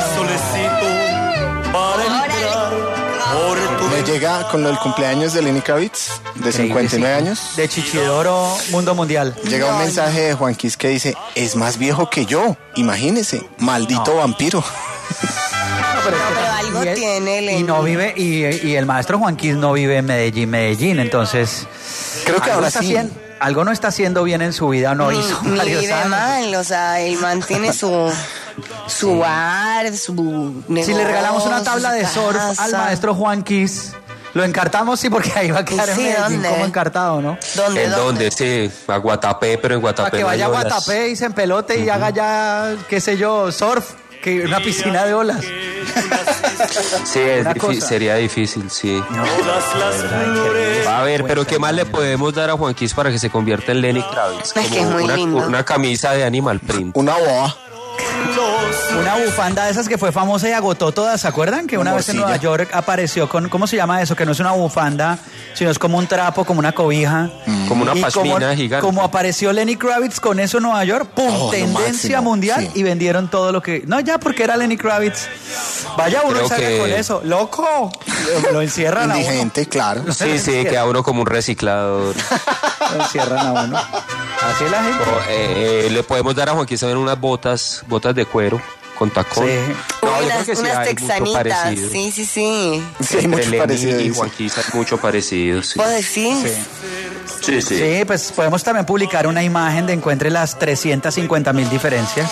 [SPEAKER 4] Me llega con el cumpleaños de Lenny Kravitz, de cincuenta y nueve años.
[SPEAKER 3] De Chichidoro Mundo Mundial.
[SPEAKER 4] Llega un mensaje de Juan Quis que dice, es más viejo que yo, imagínese, maldito vampiro.
[SPEAKER 3] No, pero, es que
[SPEAKER 5] pero
[SPEAKER 3] tam-
[SPEAKER 5] algo
[SPEAKER 3] y él-
[SPEAKER 5] tiene,
[SPEAKER 3] Y
[SPEAKER 5] Lenny.
[SPEAKER 3] no vive, y, y el maestro Juan Quis no vive en Medellín, Medellín, entonces...
[SPEAKER 4] Creo que
[SPEAKER 3] algo
[SPEAKER 4] ahora
[SPEAKER 3] está
[SPEAKER 4] sí.
[SPEAKER 3] haciendo- algo no está haciendo bien en su vida, no
[SPEAKER 5] Ni,
[SPEAKER 3] hizo
[SPEAKER 5] ni
[SPEAKER 3] varios
[SPEAKER 5] vive
[SPEAKER 3] años.
[SPEAKER 5] mal, o sea, él mantiene su, su bar, su negocio.
[SPEAKER 3] Si le regalamos una tabla de
[SPEAKER 5] su
[SPEAKER 3] surf
[SPEAKER 5] casa.
[SPEAKER 3] al maestro Juan Quis, lo encartamos, sí, porque ahí va a quedar en
[SPEAKER 5] Sí,
[SPEAKER 3] Medellín
[SPEAKER 5] ¿dónde?
[SPEAKER 3] como encartado, ¿no?
[SPEAKER 5] ¿Dónde,
[SPEAKER 6] ¿En dónde? Sí, a Guatapé, pero en Guatapé
[SPEAKER 3] Para que
[SPEAKER 6] no hay
[SPEAKER 3] vaya a
[SPEAKER 6] olas.
[SPEAKER 3] Guatapé y se empelote y haga ya, qué sé yo, surf, que una piscina de olas.
[SPEAKER 6] Sí, es
[SPEAKER 3] Una
[SPEAKER 6] difí-
[SPEAKER 3] cosa.
[SPEAKER 6] sería difícil, sí. A ver, pero ¿qué más le podemos dar a Juan Quis para que se convierta en Lenny Kravitz?
[SPEAKER 5] Es que es muy
[SPEAKER 6] una,
[SPEAKER 5] lindo.
[SPEAKER 6] una camisa de Animal Print.
[SPEAKER 4] Una boa.
[SPEAKER 3] Una bufanda de esas que fue famosa y agotó todas, ¿se acuerdan? Que una
[SPEAKER 4] Una
[SPEAKER 3] vez en
[SPEAKER 4] morcilla.
[SPEAKER 3] Nueva York apareció con, ¿cómo se llama eso? Que no es una bufanda, sino es como un trapo, como una cobija.
[SPEAKER 6] Como una
[SPEAKER 3] Y
[SPEAKER 6] pashmina
[SPEAKER 3] como,
[SPEAKER 6] gigante.
[SPEAKER 3] como apareció Lenny Kravitz con eso en Nueva York, ¡pum!
[SPEAKER 4] Oh, lo
[SPEAKER 3] tendencia
[SPEAKER 4] máximo,
[SPEAKER 3] mundial
[SPEAKER 4] sí.
[SPEAKER 3] y vendieron todo lo que... No, ya porque era Lenny Kravitz. Vaya uno
[SPEAKER 6] Creo
[SPEAKER 3] y salga
[SPEAKER 6] que-
[SPEAKER 3] con eso. ¡Loco! Lo, lo encierran a uno.
[SPEAKER 4] Indigente, claro.
[SPEAKER 6] Sí, sí, queda uno como un reciclador.
[SPEAKER 3] Lo encierran a uno. Así es la gente.
[SPEAKER 6] O, eh, eh, le podemos dar a Juan Quis también unas botas, botas de cuero con tacón.
[SPEAKER 3] Sí.
[SPEAKER 6] No, yo creo
[SPEAKER 5] unas
[SPEAKER 6] que sí
[SPEAKER 5] unas
[SPEAKER 6] hay mucho
[SPEAKER 5] texanitas.
[SPEAKER 6] parecido.
[SPEAKER 5] Sí, sí, sí.
[SPEAKER 4] Sí, hay
[SPEAKER 6] Entre
[SPEAKER 4] mucho
[SPEAKER 6] Lenny
[SPEAKER 4] parecido.
[SPEAKER 6] y
[SPEAKER 4] dice.
[SPEAKER 6] Juan Quis hay mucho parecido, sí.
[SPEAKER 5] ¿Vos decís?
[SPEAKER 6] Sí, sí.
[SPEAKER 3] Sí, pues podemos también publicar una imagen de encuentre las trescientas cincuenta mil diferencias.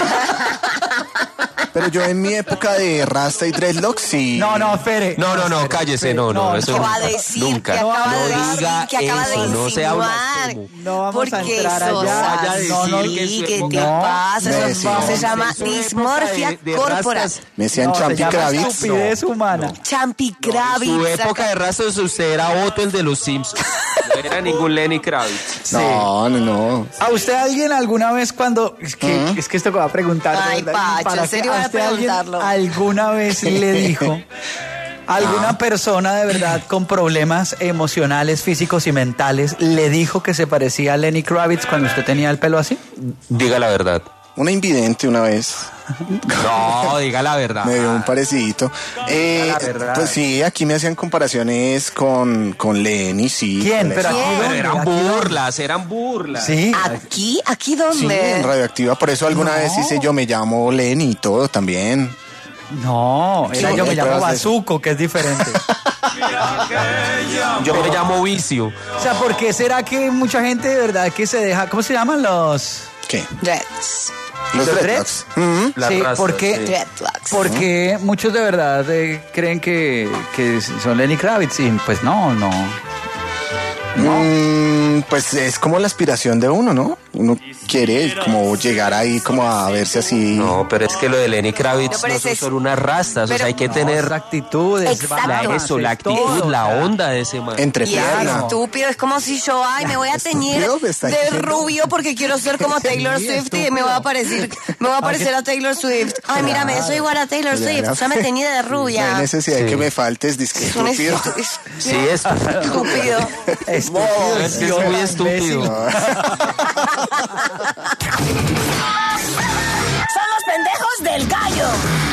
[SPEAKER 4] Pero yo en mi época de rasta y dreadlocks, sí.
[SPEAKER 3] No, no, Fere.
[SPEAKER 6] No, no, no, cállese, no, no,
[SPEAKER 3] No,
[SPEAKER 6] eso
[SPEAKER 5] ¿Qué va a
[SPEAKER 6] nunca,
[SPEAKER 5] decir?
[SPEAKER 6] nunca.
[SPEAKER 5] ¿Qué acaba
[SPEAKER 6] No
[SPEAKER 5] de decir?
[SPEAKER 6] diga
[SPEAKER 5] ¿Qué acaba de
[SPEAKER 6] eso, no sea
[SPEAKER 5] insinuar?
[SPEAKER 6] blasfemo.
[SPEAKER 3] No vamos a
[SPEAKER 5] Porque
[SPEAKER 3] entrar
[SPEAKER 5] eso,
[SPEAKER 3] allá.
[SPEAKER 6] Vaya a
[SPEAKER 5] sí,
[SPEAKER 6] decir
[SPEAKER 3] no,
[SPEAKER 6] que en su
[SPEAKER 5] ¿qué te
[SPEAKER 6] época-
[SPEAKER 5] pasa?
[SPEAKER 4] No,
[SPEAKER 5] Eso
[SPEAKER 4] sí.
[SPEAKER 5] se llama
[SPEAKER 6] En su
[SPEAKER 5] dismorfia
[SPEAKER 6] época de- de
[SPEAKER 5] corporal.
[SPEAKER 6] rastas,
[SPEAKER 4] Me decían
[SPEAKER 3] No, se
[SPEAKER 4] Champi
[SPEAKER 3] llama
[SPEAKER 4] Kravitz.
[SPEAKER 3] estupidez humana.
[SPEAKER 5] Champi
[SPEAKER 6] En su
[SPEAKER 5] Kravitz.
[SPEAKER 6] época de rastros usted era Otto, el de los Simpsons. No era ningún Lenny Kravitz.
[SPEAKER 4] No, no, no.
[SPEAKER 3] ¿A usted alguien alguna vez cuando... Es que, es que esto que va a preguntar...
[SPEAKER 5] Ay,
[SPEAKER 3] ¿verdad?
[SPEAKER 5] Pacho,
[SPEAKER 3] ¿Para
[SPEAKER 5] ¿en serio
[SPEAKER 3] qué?
[SPEAKER 5] va a
[SPEAKER 3] usted alguien
[SPEAKER 5] preguntarlo?
[SPEAKER 3] alguna vez le dijo... ¿Alguna persona de verdad con problemas emocionales, físicos y mentales le dijo que se parecía a Lenny Kravitz cuando usted tenía el pelo así?
[SPEAKER 6] Diga la verdad.
[SPEAKER 4] Una invidente una vez
[SPEAKER 6] No, diga la verdad.
[SPEAKER 4] me dio un parecidito. Eh,
[SPEAKER 3] la verdad.
[SPEAKER 4] pues sí, aquí me hacían comparaciones con, con Lenny, sí.
[SPEAKER 3] ¿Quién?
[SPEAKER 4] con
[SPEAKER 3] Pero
[SPEAKER 4] eso.
[SPEAKER 3] aquí
[SPEAKER 5] ¿Quién?
[SPEAKER 3] dónde,
[SPEAKER 6] Eran
[SPEAKER 3] aquí dónde.
[SPEAKER 6] burlas, eran burlas.
[SPEAKER 3] Sí.
[SPEAKER 5] ¿Aquí? ¿Aquí
[SPEAKER 4] Sí,
[SPEAKER 5] dónde?
[SPEAKER 4] en Radioactiva. Por eso alguna
[SPEAKER 3] No.
[SPEAKER 4] vez hice Yo me llamo Lenny y todo también.
[SPEAKER 3] No, era
[SPEAKER 4] Sí,
[SPEAKER 3] yo me
[SPEAKER 4] hay
[SPEAKER 3] llamo
[SPEAKER 4] pruebas de eso.
[SPEAKER 3] Bazuco, que es diferente.
[SPEAKER 6] Yo me llamo Vicio.
[SPEAKER 3] O sea, ¿por qué será que mucha gente de verdad que se deja... ¿Cómo se llaman los...?
[SPEAKER 4] ¿Qué?
[SPEAKER 5] Dreads.
[SPEAKER 4] Los
[SPEAKER 3] ¿Los
[SPEAKER 4] dreadlocks. Ujú.
[SPEAKER 6] Las
[SPEAKER 3] Sí,
[SPEAKER 6] rastas,
[SPEAKER 3] porque-
[SPEAKER 6] sí.
[SPEAKER 5] Dreadlocks.
[SPEAKER 3] Porque muchos de verdad eh, creen que, que son Lenny Kravitz y pues no, no.
[SPEAKER 4] Mm, pues es como la aspiración de uno, ¿no? Uno quiere como llegar ahí como a verse así.
[SPEAKER 6] No, pero es que lo de Lenny Kravitz
[SPEAKER 5] No,
[SPEAKER 6] no,
[SPEAKER 5] pero
[SPEAKER 6] son
[SPEAKER 5] ese es-
[SPEAKER 6] solo unas rastas, o
[SPEAKER 5] pero-
[SPEAKER 6] sea, hay que
[SPEAKER 3] No,
[SPEAKER 6] tener
[SPEAKER 3] esa actitud, es
[SPEAKER 5] Exacto.
[SPEAKER 6] la,
[SPEAKER 3] balance,
[SPEAKER 6] eso, la actitud,
[SPEAKER 3] todo,
[SPEAKER 6] la
[SPEAKER 3] o sea,
[SPEAKER 6] onda de ese man.
[SPEAKER 4] Entre
[SPEAKER 5] Y es
[SPEAKER 4] piernas.
[SPEAKER 5] estúpido, es como si yo, ay, me voy a teñir
[SPEAKER 4] Estúpido me está
[SPEAKER 5] de
[SPEAKER 4] diciendo.
[SPEAKER 5] rubio porque quiero ser como Taylor
[SPEAKER 3] Sí,
[SPEAKER 5] Swift y me voy a parecer, me voy a parecer a Taylor Swift. Ay, mírame, soy igual a Taylor Swift, ya me teñí de
[SPEAKER 4] No
[SPEAKER 5] rubia.
[SPEAKER 4] hay necesidad de
[SPEAKER 6] Sí.
[SPEAKER 4] que me faltes, disque
[SPEAKER 5] Es un
[SPEAKER 4] estúpido.
[SPEAKER 5] estu- es-
[SPEAKER 6] Sí, es
[SPEAKER 5] estúpido.
[SPEAKER 3] Estúpido,
[SPEAKER 6] es que es
[SPEAKER 3] idiota,
[SPEAKER 6] muy estúpido.
[SPEAKER 3] imbécil.
[SPEAKER 2] Son los pendejos del gallo.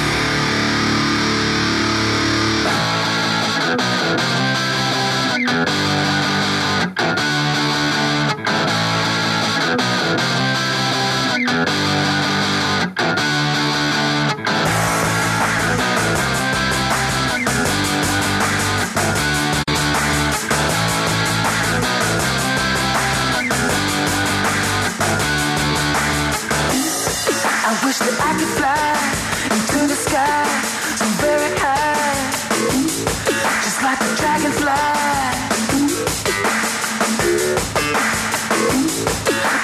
[SPEAKER 1] I wish that I could fly into the sky so very high, just like a dragonfly.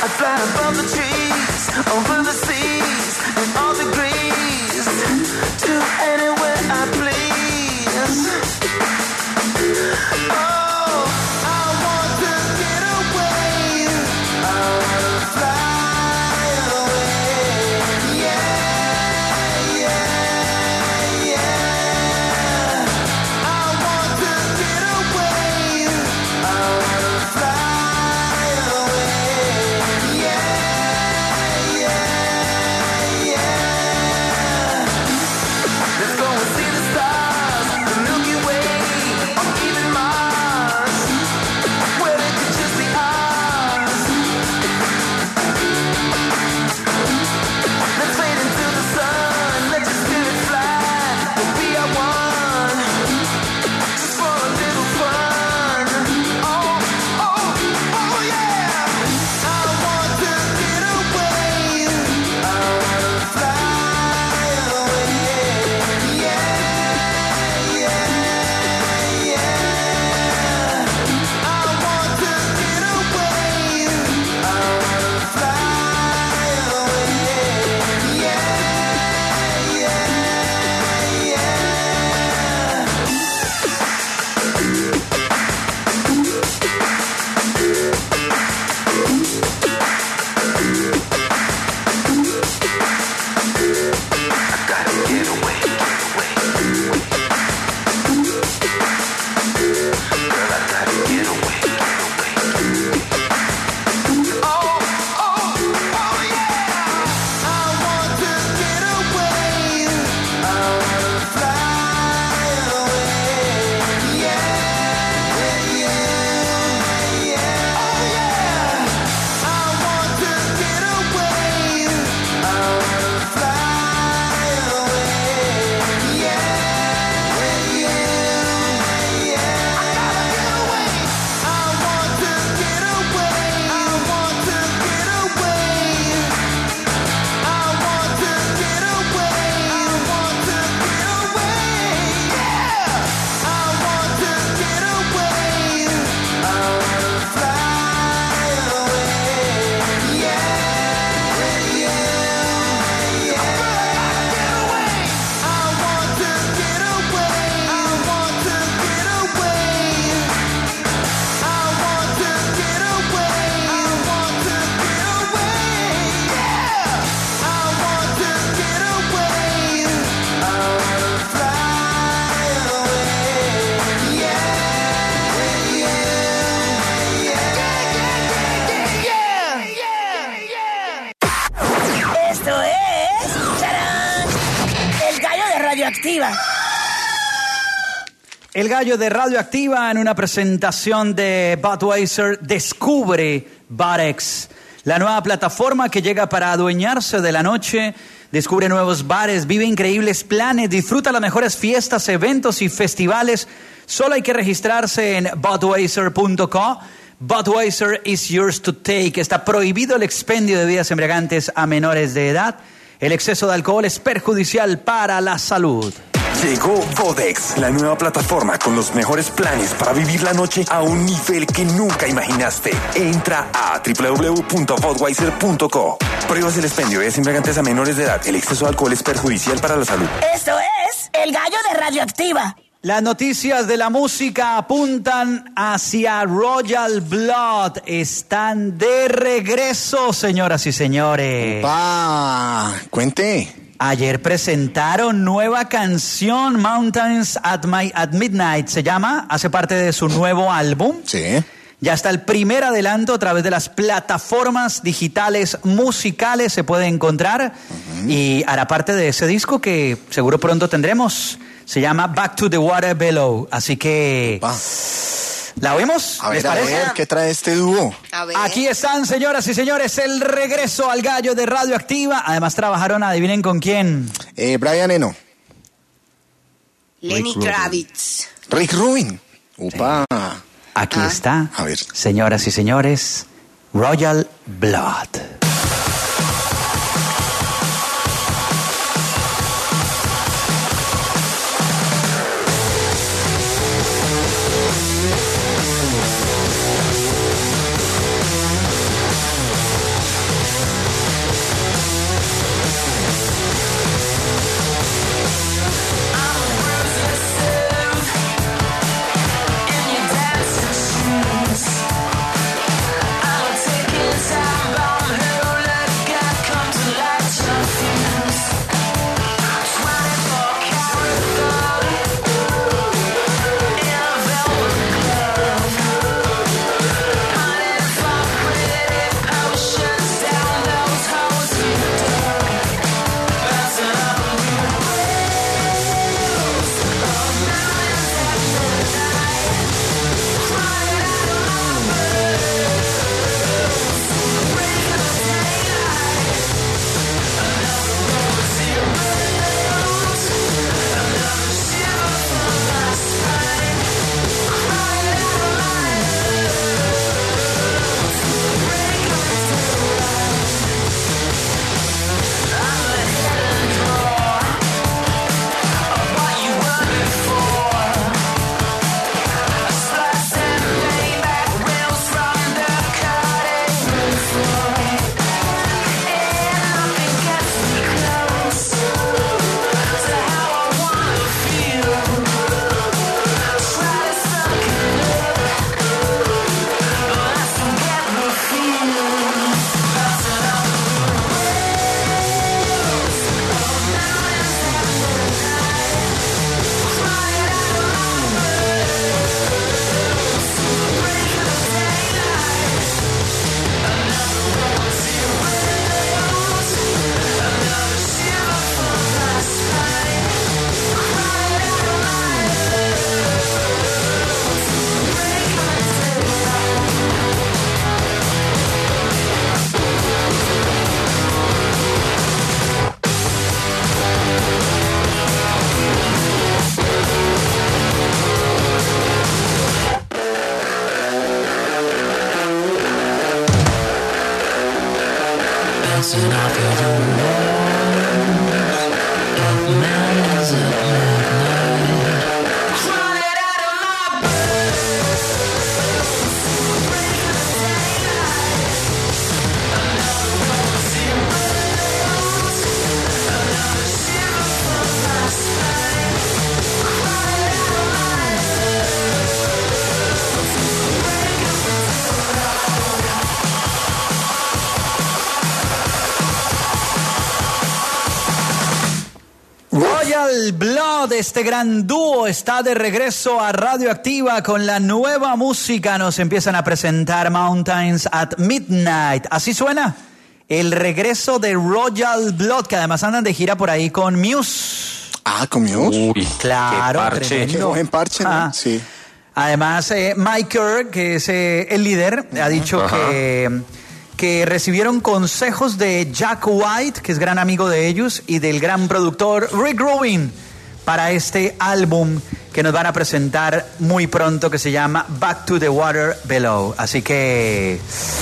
[SPEAKER 2] Radioactiva.
[SPEAKER 3] El gallo de Radioactiva en una presentación de Budweiser descubre Barex, la nueva plataforma que llega para adueñarse de la noche. Descubre nuevos bares, vive increíbles planes, disfruta las mejores fiestas, eventos y festivales. Solo hay que registrarse en budweiser punto co. Budweiser is yours to take. Está prohibido el expendio de bebidas embriagantes a menores de edad. El exceso de alcohol es perjudicial para la salud.
[SPEAKER 11] Llegó Vodex, la nueva plataforma con los mejores planes para vivir la noche a un nivel que nunca imaginaste. Entra a doble u doble u doble u punto budweiser punto co. Prohíbas el expendio de bebidas embriagantes a menores de edad. El exceso de alcohol es perjudicial para la salud.
[SPEAKER 2] Esto es El Gallo de Radioactiva.
[SPEAKER 3] Las noticias de la música apuntan hacia Royal Blood. Están de regreso, señoras y señores.
[SPEAKER 4] Pa, cuente.
[SPEAKER 3] Ayer presentaron nueva canción, Mountains at, My, at Midnight, se llama, hace parte de su nuevo álbum.
[SPEAKER 4] Sí.
[SPEAKER 3] Ya está el primer adelanto a través de las plataformas digitales musicales, se puede encontrar. Uh-huh. Y hará parte de ese disco que seguro pronto tendremos. Se llama Back to the Water Below. Así que... Pa. ¿La oímos?
[SPEAKER 4] A ver,
[SPEAKER 3] ¿Les
[SPEAKER 4] a
[SPEAKER 3] parece?
[SPEAKER 4] ver, ¿qué trae este dúo?
[SPEAKER 5] A ver.
[SPEAKER 3] Aquí están, señoras y señores, el regreso al gallo de Radioactiva. Además trabajaron, adivinen con quién.
[SPEAKER 4] Eh, Brian Eno.
[SPEAKER 5] Lenny Kravitz.
[SPEAKER 4] Rick Rubin. Upa.
[SPEAKER 3] Sí. Aquí
[SPEAKER 5] Ah.
[SPEAKER 3] está,
[SPEAKER 4] A ver.
[SPEAKER 3] señoras y señores, Royal Blood.
[SPEAKER 1] I'm taking time bomb. and I feel the walls like memories of last night. Crawling out of my bed. Another broken rose, another shiver from my spine. Crawling out of my head.
[SPEAKER 3] Royal Blood, este gran dúo está de regreso a Radioactiva con la nueva música. Nos empiezan a presentar Mountains at Midnight. ¿Así suena? El regreso de Royal Blood, que además andan de gira por ahí con Muse.
[SPEAKER 4] Ah, ¿con Muse?
[SPEAKER 6] Uy,
[SPEAKER 3] Claro,
[SPEAKER 6] qué parche.
[SPEAKER 3] tremendo.
[SPEAKER 4] Qué buen parche, ¿no?
[SPEAKER 3] Ah.
[SPEAKER 4] Sí.
[SPEAKER 3] Además, eh, Mike Kerr, que es eh, el líder, ha dicho
[SPEAKER 6] Ajá.
[SPEAKER 3] que, que recibieron consejos de Jack White, que es gran amigo de ellos, y del gran productor Rick Rubin para este álbum que nos van a presentar muy pronto, que se llama Back to the Water Below. Así que...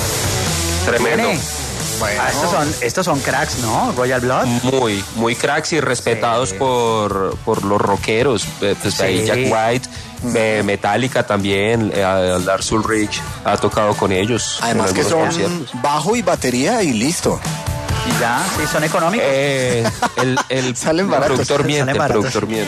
[SPEAKER 6] Tremendo.
[SPEAKER 3] viene.
[SPEAKER 4] Bueno.
[SPEAKER 3] Ah, estos, son, estos son cracks, ¿no? Royal Blood.
[SPEAKER 6] Muy, muy cracks y respetados
[SPEAKER 3] Sí.
[SPEAKER 6] por, por los rockeros. Eh, Pues
[SPEAKER 3] Sí.
[SPEAKER 6] ahí Jack White, eh, Metallica también, eh, Lars Ulrich ha tocado con ellos.
[SPEAKER 4] Además
[SPEAKER 6] en
[SPEAKER 4] que
[SPEAKER 6] algunos
[SPEAKER 4] son
[SPEAKER 6] conciertos.
[SPEAKER 4] bajo y batería y listo.
[SPEAKER 3] Y ya, sí, son económicos.
[SPEAKER 6] Eh, el, el,
[SPEAKER 4] Salen
[SPEAKER 6] el
[SPEAKER 4] baratos.
[SPEAKER 6] productor miente,
[SPEAKER 3] Salen
[SPEAKER 6] el
[SPEAKER 3] baratos.
[SPEAKER 6] productor miente.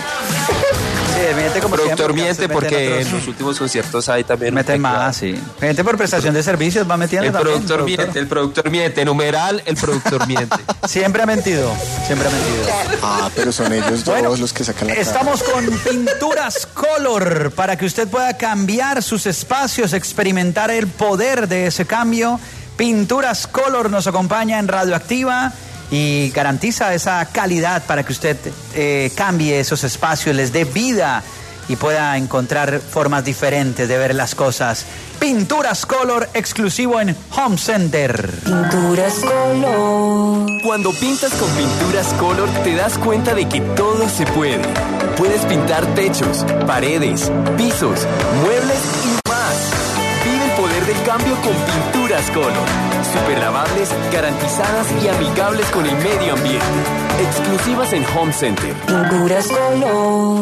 [SPEAKER 3] Sí, miente como
[SPEAKER 6] El productor
[SPEAKER 3] siempre,
[SPEAKER 6] miente
[SPEAKER 3] se meten
[SPEAKER 6] porque
[SPEAKER 3] otros-
[SPEAKER 6] en los últimos conciertos hay también un
[SPEAKER 3] Meten
[SPEAKER 6] teclado.
[SPEAKER 3] más, sí. Gente por prestación de servicios va metiendo
[SPEAKER 6] El
[SPEAKER 3] también.
[SPEAKER 6] productor miente, el productor miente. Numeral, el productor miente.
[SPEAKER 3] Siempre ha mentido, siempre ha mentido.
[SPEAKER 4] Ah, pero son ellos dos
[SPEAKER 3] Bueno,
[SPEAKER 4] los que sacan la cara.
[SPEAKER 3] Estamos con Pinturas Color para que usted pueda cambiar sus espacios, experimentar el poder de ese cambio. Pinturas Color nos acompaña en Radioactiva y garantiza esa calidad para que usted eh, cambie esos espacios, les dé vida y pueda encontrar formas diferentes de ver las cosas. Pinturas Color, exclusivo en Home Center.
[SPEAKER 12] Pinturas Color. Cuando pintas con Pinturas Color te das cuenta de que todo se puede. Puedes pintar techos, paredes, pisos, muebles y más. Vive el poder del cambio con Pinturas Color. Super lavables, garantizadas y amigables con el medio ambiente. Exclusivas en Home Center. Pinturas Color.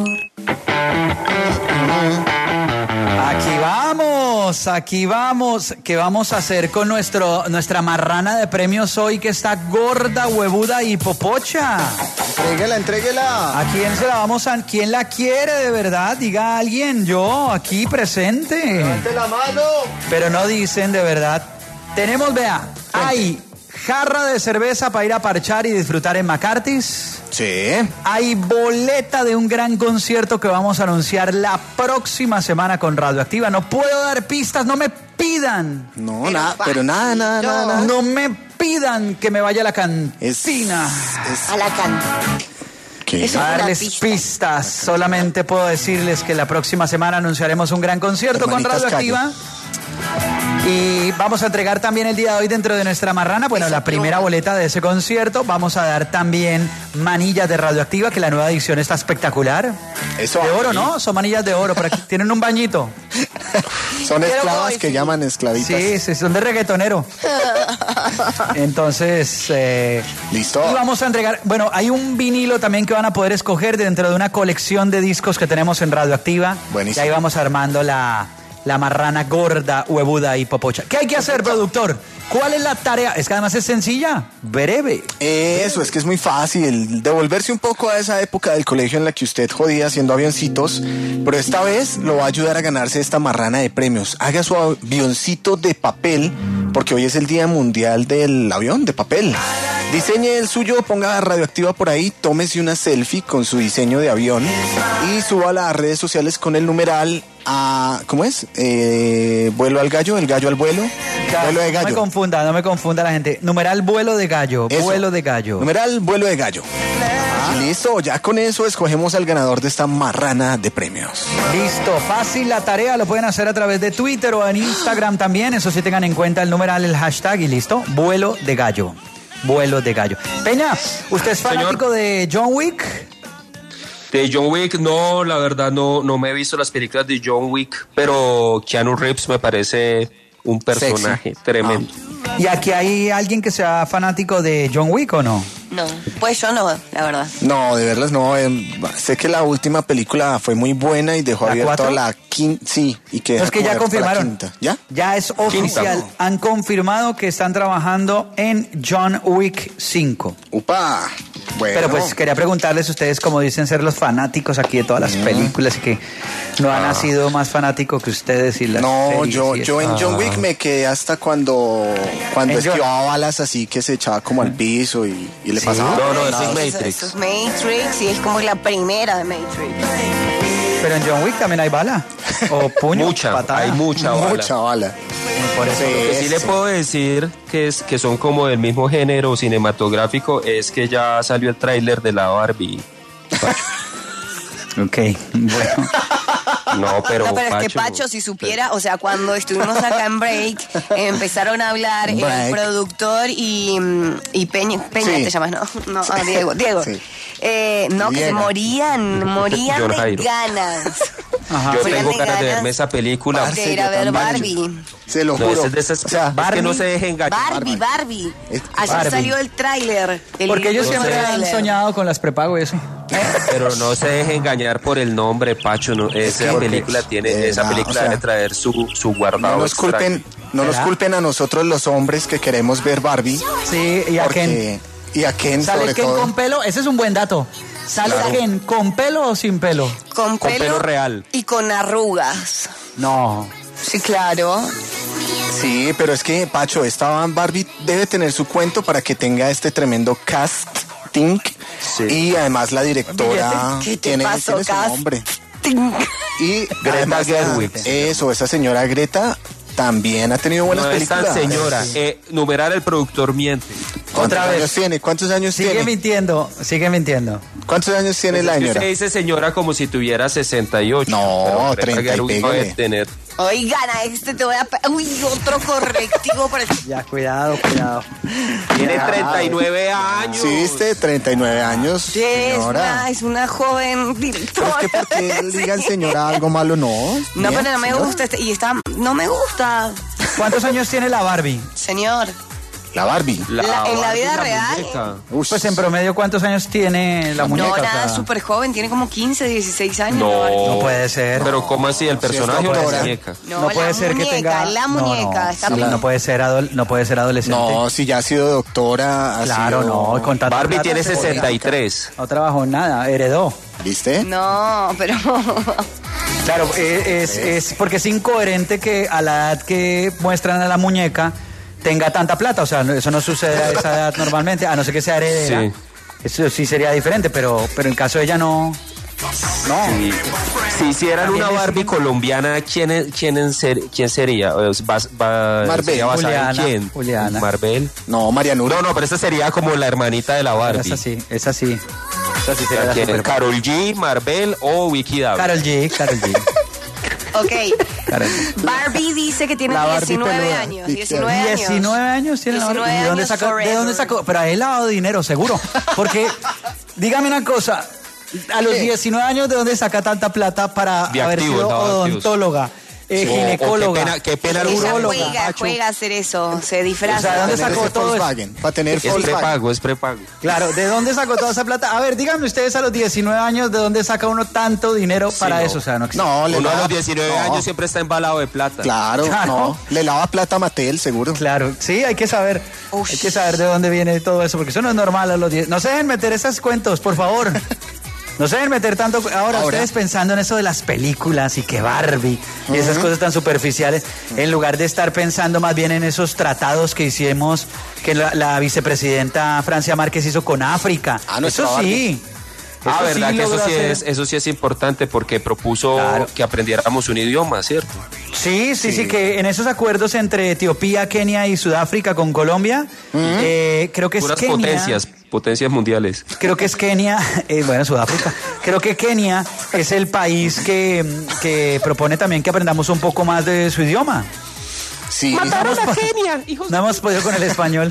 [SPEAKER 3] Aquí vamos, aquí vamos. ¿Qué vamos a hacer con nuestro, nuestra marrana de premios hoy que está gorda, huevuda y popocha?
[SPEAKER 4] Entréguela, entréguela.
[SPEAKER 3] ¿A quién se la vamos a... ¿Quién la quiere de verdad? Diga alguien, yo, aquí presente.
[SPEAKER 4] Levante la mano.
[SPEAKER 3] Pero no dicen de verdad. Tenemos, vea, hay jarra de cerveza para ir a parchar y disfrutar en McCarthy's.
[SPEAKER 4] Sí.
[SPEAKER 3] Hay boleta de un gran concierto que vamos a anunciar la próxima semana con Radioactiva. No puedo dar pistas, no me pidan.
[SPEAKER 4] No, pero nada, pero nada, nada, nada, nada.
[SPEAKER 3] No me pidan que me vaya a la cantina.
[SPEAKER 4] Es, es,
[SPEAKER 5] A la cantina.
[SPEAKER 4] ¿Qué?
[SPEAKER 5] Eso.
[SPEAKER 3] A
[SPEAKER 5] Una
[SPEAKER 3] darles
[SPEAKER 5] pista.
[SPEAKER 3] pistas. Solamente puedo decirles que la próxima semana anunciaremos un gran concierto con
[SPEAKER 4] Hermanitas
[SPEAKER 3] Radioactiva. Y vamos a entregar también el día de hoy dentro de nuestra marrana, bueno, la primera boleta de ese concierto. Vamos a dar también manillas de Radioactiva, que la nueva edición está espectacular.
[SPEAKER 4] Eso
[SPEAKER 3] De oro,
[SPEAKER 4] ahí.
[SPEAKER 3] ¿no? Son manillas de oro, por aquí tienen un bañito.
[SPEAKER 4] Son
[SPEAKER 5] Quiero
[SPEAKER 4] esclavas
[SPEAKER 5] voy,
[SPEAKER 4] que
[SPEAKER 5] sí.
[SPEAKER 4] llaman esclavitas.
[SPEAKER 3] Sí, sí, son de reggaetonero. Entonces, eh,
[SPEAKER 4] Listo.
[SPEAKER 3] y vamos a entregar, bueno, hay un vinilo también que van a poder escoger dentro de una colección de discos que tenemos en Radioactiva.
[SPEAKER 4] Buenísimo.
[SPEAKER 3] Y ahí vamos armando la, la marrana gorda, huevuda y popocha. ¿Qué hay que hacer, productor? ¿Cuál es la tarea? Es que además es sencilla, breve.
[SPEAKER 4] Eso, es que es muy fácil devolverse un poco a esa época del colegio en la que usted jodía haciendo avioncitos, pero esta vez lo va a ayudar a ganarse esta marrana de premios. Haga su avioncito de papel, porque hoy es el Día Mundial del Avión de Papel. Diseñe el suyo, ponga Radioactiva por ahí, tómese una selfie con su diseño de avión y suba a las redes sociales con el numeral a, ¿cómo es? Eh, vuelo al gallo, el gallo al vuelo,
[SPEAKER 3] Ya,
[SPEAKER 4] vuelo de
[SPEAKER 3] No me
[SPEAKER 4] gallo.
[SPEAKER 3] confunda, no me confunda la gente. Numeral vuelo de gallo,
[SPEAKER 4] Eso.
[SPEAKER 3] vuelo de gallo.
[SPEAKER 4] Numeral vuelo de gallo. Y listo, ya con eso escogemos al ganador de esta marrana de premios.
[SPEAKER 3] Listo, fácil la tarea, lo pueden hacer a través de Twitter o en Instagram también, eso sí tengan en cuenta el numeral, el hashtag y listo, vuelo de gallo, vuelo de gallo. Peña, ¿usted es fanático de John Wick?
[SPEAKER 6] De John Wick, no, la verdad no, no me he visto las películas de John Wick, pero Keanu Reeves me parece un personaje
[SPEAKER 4] Sexy.
[SPEAKER 6] tremendo.
[SPEAKER 3] ¿Y aquí hay alguien que sea fanático de John Wick o no?
[SPEAKER 5] No, pues yo no, la verdad.
[SPEAKER 4] No, de verlas no. Eh, sé que la última película fue muy buena y dejó
[SPEAKER 3] ¿La
[SPEAKER 4] abierto
[SPEAKER 3] cuatro?
[SPEAKER 4] la quinta. Sí, y que
[SPEAKER 3] No, es que ya confirmaron.
[SPEAKER 4] ¿Ya?
[SPEAKER 3] Ya es oficial.
[SPEAKER 4] Quinta.
[SPEAKER 3] Han confirmado que están trabajando en John Wick cinco.
[SPEAKER 4] Upa. Bueno.
[SPEAKER 3] Pero pues quería preguntarles ustedes, como dicen ser los fanáticos aquí de todas las películas y que no han
[SPEAKER 4] Ah.
[SPEAKER 3] nacido más fanático que ustedes y las
[SPEAKER 4] No,
[SPEAKER 3] series
[SPEAKER 4] yo,
[SPEAKER 3] y
[SPEAKER 4] yo en
[SPEAKER 3] eso.
[SPEAKER 4] John Wick me quedé hasta cuando, cuando
[SPEAKER 3] En John-
[SPEAKER 4] esquivaba balas así que se echaba como al piso y, y le pasaba.
[SPEAKER 6] No, no, eso
[SPEAKER 4] nada.
[SPEAKER 6] es
[SPEAKER 5] Eso,
[SPEAKER 6] Matrix.
[SPEAKER 5] eso es Matrix y es como la primera de Matrix.
[SPEAKER 3] Pero en John Wick también hay bala. O puño,
[SPEAKER 6] Mucha,
[SPEAKER 3] patada.
[SPEAKER 6] hay mucha bala.
[SPEAKER 4] Mucha bala.
[SPEAKER 3] Por eso.
[SPEAKER 4] Sí,
[SPEAKER 6] Lo que sí le
[SPEAKER 4] sí.
[SPEAKER 6] puedo decir que es que son como del mismo género cinematográfico es que ya salió el tráiler de la Barbie.
[SPEAKER 3] Ok, bueno.
[SPEAKER 6] No, pero,
[SPEAKER 5] No, pero es que
[SPEAKER 6] Pacho,
[SPEAKER 5] Pacho, si supiera, o sea, cuando estuvimos acá en break, eh, empezaron a hablar el
[SPEAKER 4] Break.
[SPEAKER 5] productor y, mm, y Peña, Peña
[SPEAKER 4] Sí.
[SPEAKER 5] te llamas, ¿no? No, ah, Diego, Diego.
[SPEAKER 4] Sí.
[SPEAKER 5] Eh, no, que se
[SPEAKER 4] Diego.
[SPEAKER 5] morían, morían
[SPEAKER 6] John
[SPEAKER 5] de
[SPEAKER 6] Jairo.
[SPEAKER 5] ganas.
[SPEAKER 3] Ajá.
[SPEAKER 6] Yo
[SPEAKER 5] Morían
[SPEAKER 6] tengo
[SPEAKER 5] de
[SPEAKER 6] ganas de
[SPEAKER 5] ganas
[SPEAKER 6] verme esa película.
[SPEAKER 4] Parce,
[SPEAKER 5] de ir a
[SPEAKER 4] yo
[SPEAKER 5] ver
[SPEAKER 4] también.
[SPEAKER 5] Barbie.
[SPEAKER 4] Se lo
[SPEAKER 6] No,
[SPEAKER 4] juro.
[SPEAKER 6] ese es de esas,
[SPEAKER 4] O sea,
[SPEAKER 6] es que no se dejen engañar.
[SPEAKER 5] Barbie, Barbie.
[SPEAKER 4] Es-
[SPEAKER 5] Ayer
[SPEAKER 3] Barbie.
[SPEAKER 5] salió el tráiler. el
[SPEAKER 3] Porque ellos
[SPEAKER 5] último
[SPEAKER 3] siempre han
[SPEAKER 5] tráiler.
[SPEAKER 3] soñado con las prepago y eso.
[SPEAKER 6] Pero no se deje engañar por el nombre, Pacho. No, esa
[SPEAKER 4] que-
[SPEAKER 6] película tiene,
[SPEAKER 4] de
[SPEAKER 6] esa
[SPEAKER 4] verdad,
[SPEAKER 6] película
[SPEAKER 4] o sea,
[SPEAKER 6] debe traer su, su guardado.
[SPEAKER 4] no nos culpen, no nos
[SPEAKER 3] ¿Será?
[SPEAKER 4] culpen a nosotros los hombres que queremos ver Barbie.
[SPEAKER 3] Sí, y a Ken.
[SPEAKER 4] Porque, y a Ken
[SPEAKER 3] ¿Sale
[SPEAKER 4] sobre
[SPEAKER 3] Ken
[SPEAKER 4] todo.
[SPEAKER 3] con pelo? Ese es un buen dato. ¿Sale
[SPEAKER 6] Claro.
[SPEAKER 3] Ken con pelo o sin pelo?
[SPEAKER 5] Con
[SPEAKER 6] Con
[SPEAKER 5] pelo,
[SPEAKER 6] pelo real.
[SPEAKER 5] y con arrugas.
[SPEAKER 3] No.
[SPEAKER 5] Sí, claro.
[SPEAKER 4] Sí, pero es que, Pacho, esta Barbie debe tener su cuento para que tenga este tremendo casting. Y además la directora
[SPEAKER 5] ¿Qué te
[SPEAKER 4] tiene,
[SPEAKER 5] pasó,
[SPEAKER 4] tiene su
[SPEAKER 5] Cas?
[SPEAKER 4] nombre. Y
[SPEAKER 6] Greta
[SPEAKER 4] además,
[SPEAKER 6] Gerwig.
[SPEAKER 4] eso, esa señora Greta también ha tenido buenas
[SPEAKER 6] No es
[SPEAKER 4] películas.
[SPEAKER 6] tan señora. Eh, numerar el productor miente.
[SPEAKER 4] ¿Cuántos
[SPEAKER 3] Otra vez.
[SPEAKER 4] años tiene? ¿Cuántos años
[SPEAKER 3] Sigue
[SPEAKER 4] tiene?
[SPEAKER 3] mintiendo, sigue mintiendo.
[SPEAKER 4] ¿Cuántos años tiene la
[SPEAKER 6] Es que
[SPEAKER 4] señora?
[SPEAKER 6] usted dice señora como si tuviera sesenta y ocho.
[SPEAKER 4] No,
[SPEAKER 6] pero Greta
[SPEAKER 4] treinta y
[SPEAKER 6] Gerwig no debe
[SPEAKER 4] pégale.
[SPEAKER 6] tener.
[SPEAKER 5] Oigan, a este te voy a... pe- Uy, otro correctivo por el...
[SPEAKER 3] Ya, cuidado, cuidado.
[SPEAKER 6] Tiene treinta y nueve años.
[SPEAKER 4] Sí, viste, treinta y nueve años,
[SPEAKER 5] Sí, es
[SPEAKER 4] señora.
[SPEAKER 5] una, es una joven
[SPEAKER 4] Pero
[SPEAKER 5] directora.
[SPEAKER 4] es que porque le digan señora algo malo, no.
[SPEAKER 5] No,
[SPEAKER 4] Bien,
[SPEAKER 5] pero no me
[SPEAKER 4] señora.
[SPEAKER 5] gusta este, y está, no me gusta,
[SPEAKER 3] ¿Cuántos años tiene la Barbie?
[SPEAKER 5] señor.
[SPEAKER 4] La Barbie.
[SPEAKER 5] La- en la
[SPEAKER 6] Barbie,
[SPEAKER 5] vida
[SPEAKER 6] la
[SPEAKER 5] real.
[SPEAKER 6] muñeca.
[SPEAKER 4] Ush.
[SPEAKER 3] Pues en promedio, ¿cuántos años tiene la muñeca?
[SPEAKER 5] No,
[SPEAKER 3] O sea,
[SPEAKER 5] nada, súper joven, tiene como quince, dieciséis años.
[SPEAKER 6] No.
[SPEAKER 3] No puede ser.
[SPEAKER 6] Pero ¿cómo así? El personaje
[SPEAKER 4] Sí,
[SPEAKER 6] o la
[SPEAKER 4] doctora.
[SPEAKER 6] muñeca.
[SPEAKER 5] No,
[SPEAKER 3] No
[SPEAKER 5] la
[SPEAKER 3] puede ser
[SPEAKER 5] muñeca,
[SPEAKER 3] que tenga...
[SPEAKER 5] la
[SPEAKER 3] No, no,
[SPEAKER 5] muñeca, está
[SPEAKER 3] sí,
[SPEAKER 5] bien.
[SPEAKER 3] no puede ser adol- no puede ser adolescente.
[SPEAKER 4] No, si ya ha sido doctora. Ha
[SPEAKER 3] Claro,
[SPEAKER 4] sido-
[SPEAKER 3] no. Con tanta
[SPEAKER 6] Barbie
[SPEAKER 3] plata
[SPEAKER 6] tiene
[SPEAKER 3] se-
[SPEAKER 6] sesenta y tres.
[SPEAKER 3] No trabajó en nada, heredó.
[SPEAKER 4] ¿Viste?
[SPEAKER 5] No, pero...
[SPEAKER 3] Claro, eh, es, es porque es incoherente que a la edad que muestran a la muñeca tenga tanta plata. O sea, no- eso no sucede a esa edad normalmente, a no ser que sea heredera.
[SPEAKER 6] Sí.
[SPEAKER 3] Eso sí sería diferente, pero, pero en el caso de ella no. No.
[SPEAKER 6] Sí. Si hicieran
[SPEAKER 3] También
[SPEAKER 6] una
[SPEAKER 3] es-
[SPEAKER 6] Barbie colombiana, ¿quién, es- quién, en ser- quién sería? Eh, va- va-
[SPEAKER 4] Marvel.
[SPEAKER 6] ¿sería basada en
[SPEAKER 3] Juliana,
[SPEAKER 6] quién?
[SPEAKER 3] Juliana.
[SPEAKER 6] Marvel.
[SPEAKER 4] No, Marianura.
[SPEAKER 6] No, no, pero esa sería como la hermanita de la Barbie.
[SPEAKER 3] Es así, es así. Esa sí sería la
[SPEAKER 6] ¿Quién?
[SPEAKER 3] super-
[SPEAKER 6] Karol G, Marvel o Vicky Dávila.
[SPEAKER 3] Karol G, Karol G.
[SPEAKER 5] Ok,
[SPEAKER 3] Karol G.
[SPEAKER 5] Barbie dice que tiene
[SPEAKER 3] La Barbie
[SPEAKER 5] diecinueve
[SPEAKER 3] peluda.
[SPEAKER 5] años, diecinueve años.
[SPEAKER 3] diecinueve años tiene la
[SPEAKER 5] diecinueve
[SPEAKER 3] Barbie. ¿De dónde
[SPEAKER 5] años
[SPEAKER 3] sacó? ¿De
[SPEAKER 5] forever.
[SPEAKER 3] dónde sacó? Pero ahí lavado dinero, seguro. Porque, dígame una cosa, a los diecinueve años, ¿de dónde saca tanta plata para
[SPEAKER 6] De
[SPEAKER 3] haber
[SPEAKER 6] activos,
[SPEAKER 3] sido
[SPEAKER 6] no, de activos.
[SPEAKER 3] odontóloga, eh,
[SPEAKER 6] Sí. O- o
[SPEAKER 3] ginecóloga,
[SPEAKER 6] qué pena- qué pena el
[SPEAKER 5] Ella
[SPEAKER 3] uróloga?
[SPEAKER 5] juega,
[SPEAKER 3] Pacho?
[SPEAKER 5] juega a hacer eso, se
[SPEAKER 3] O
[SPEAKER 5] disfraza.
[SPEAKER 3] sea, ¿de dónde
[SPEAKER 4] Para tener
[SPEAKER 3] sacó
[SPEAKER 4] ese
[SPEAKER 3] todo eso?
[SPEAKER 4] Volkswagen. Para tener
[SPEAKER 6] Es
[SPEAKER 4] Volkswagen.
[SPEAKER 6] prepago, es prepago.
[SPEAKER 3] Claro, ¿de dónde sacó toda esa plata? A ver, díganme ustedes a los diecinueve años, ¿de dónde saca uno tanto dinero para
[SPEAKER 6] no.
[SPEAKER 3] eso? O sea, no existe.
[SPEAKER 4] No, le
[SPEAKER 6] Uno a
[SPEAKER 4] lava-
[SPEAKER 6] los diecinueve
[SPEAKER 4] no,
[SPEAKER 6] años siempre está embalado de plata.
[SPEAKER 4] Claro,
[SPEAKER 3] Claro.
[SPEAKER 4] no. Le lava plata a Mattel, seguro.
[SPEAKER 3] Claro, sí, hay que saber, hay que saber de dónde viene todo eso, porque eso no es normal a los diez. No se dejen meter esos cuentos, por favor. No se deben meter tanto. Ahora,
[SPEAKER 4] Ahora.
[SPEAKER 3] ustedes pensando en eso de las películas y que Barbie y esas cosas tan superficiales, en lugar de estar pensando más bien en esos tratados que hicimos, que la, la vicepresidenta Francia Márquez hizo con África.
[SPEAKER 4] Ah, nuestra
[SPEAKER 3] eso sí.
[SPEAKER 6] Ah,
[SPEAKER 3] Eso
[SPEAKER 6] verdad
[SPEAKER 3] sí
[SPEAKER 6] que eso
[SPEAKER 3] logró
[SPEAKER 6] sí,
[SPEAKER 3] hacer.
[SPEAKER 6] es, eso sí es importante porque propuso
[SPEAKER 3] Claro.
[SPEAKER 6] que aprendiéramos un idioma, ¿cierto?
[SPEAKER 3] Sí, sí, sí, que en esos acuerdos entre Etiopía, Kenia y Sudáfrica con Colombia, eh, creo que es
[SPEAKER 6] Puras
[SPEAKER 3] Kenia.
[SPEAKER 6] potencias, potencias mundiales.
[SPEAKER 3] Creo que es Kenia, eh, bueno, Sudáfrica. Creo que Kenia es el país que, que propone también que aprendamos un poco más de su idioma.
[SPEAKER 4] Sí.
[SPEAKER 3] Mataron a Kenia, hijos. No hemos podido con el español.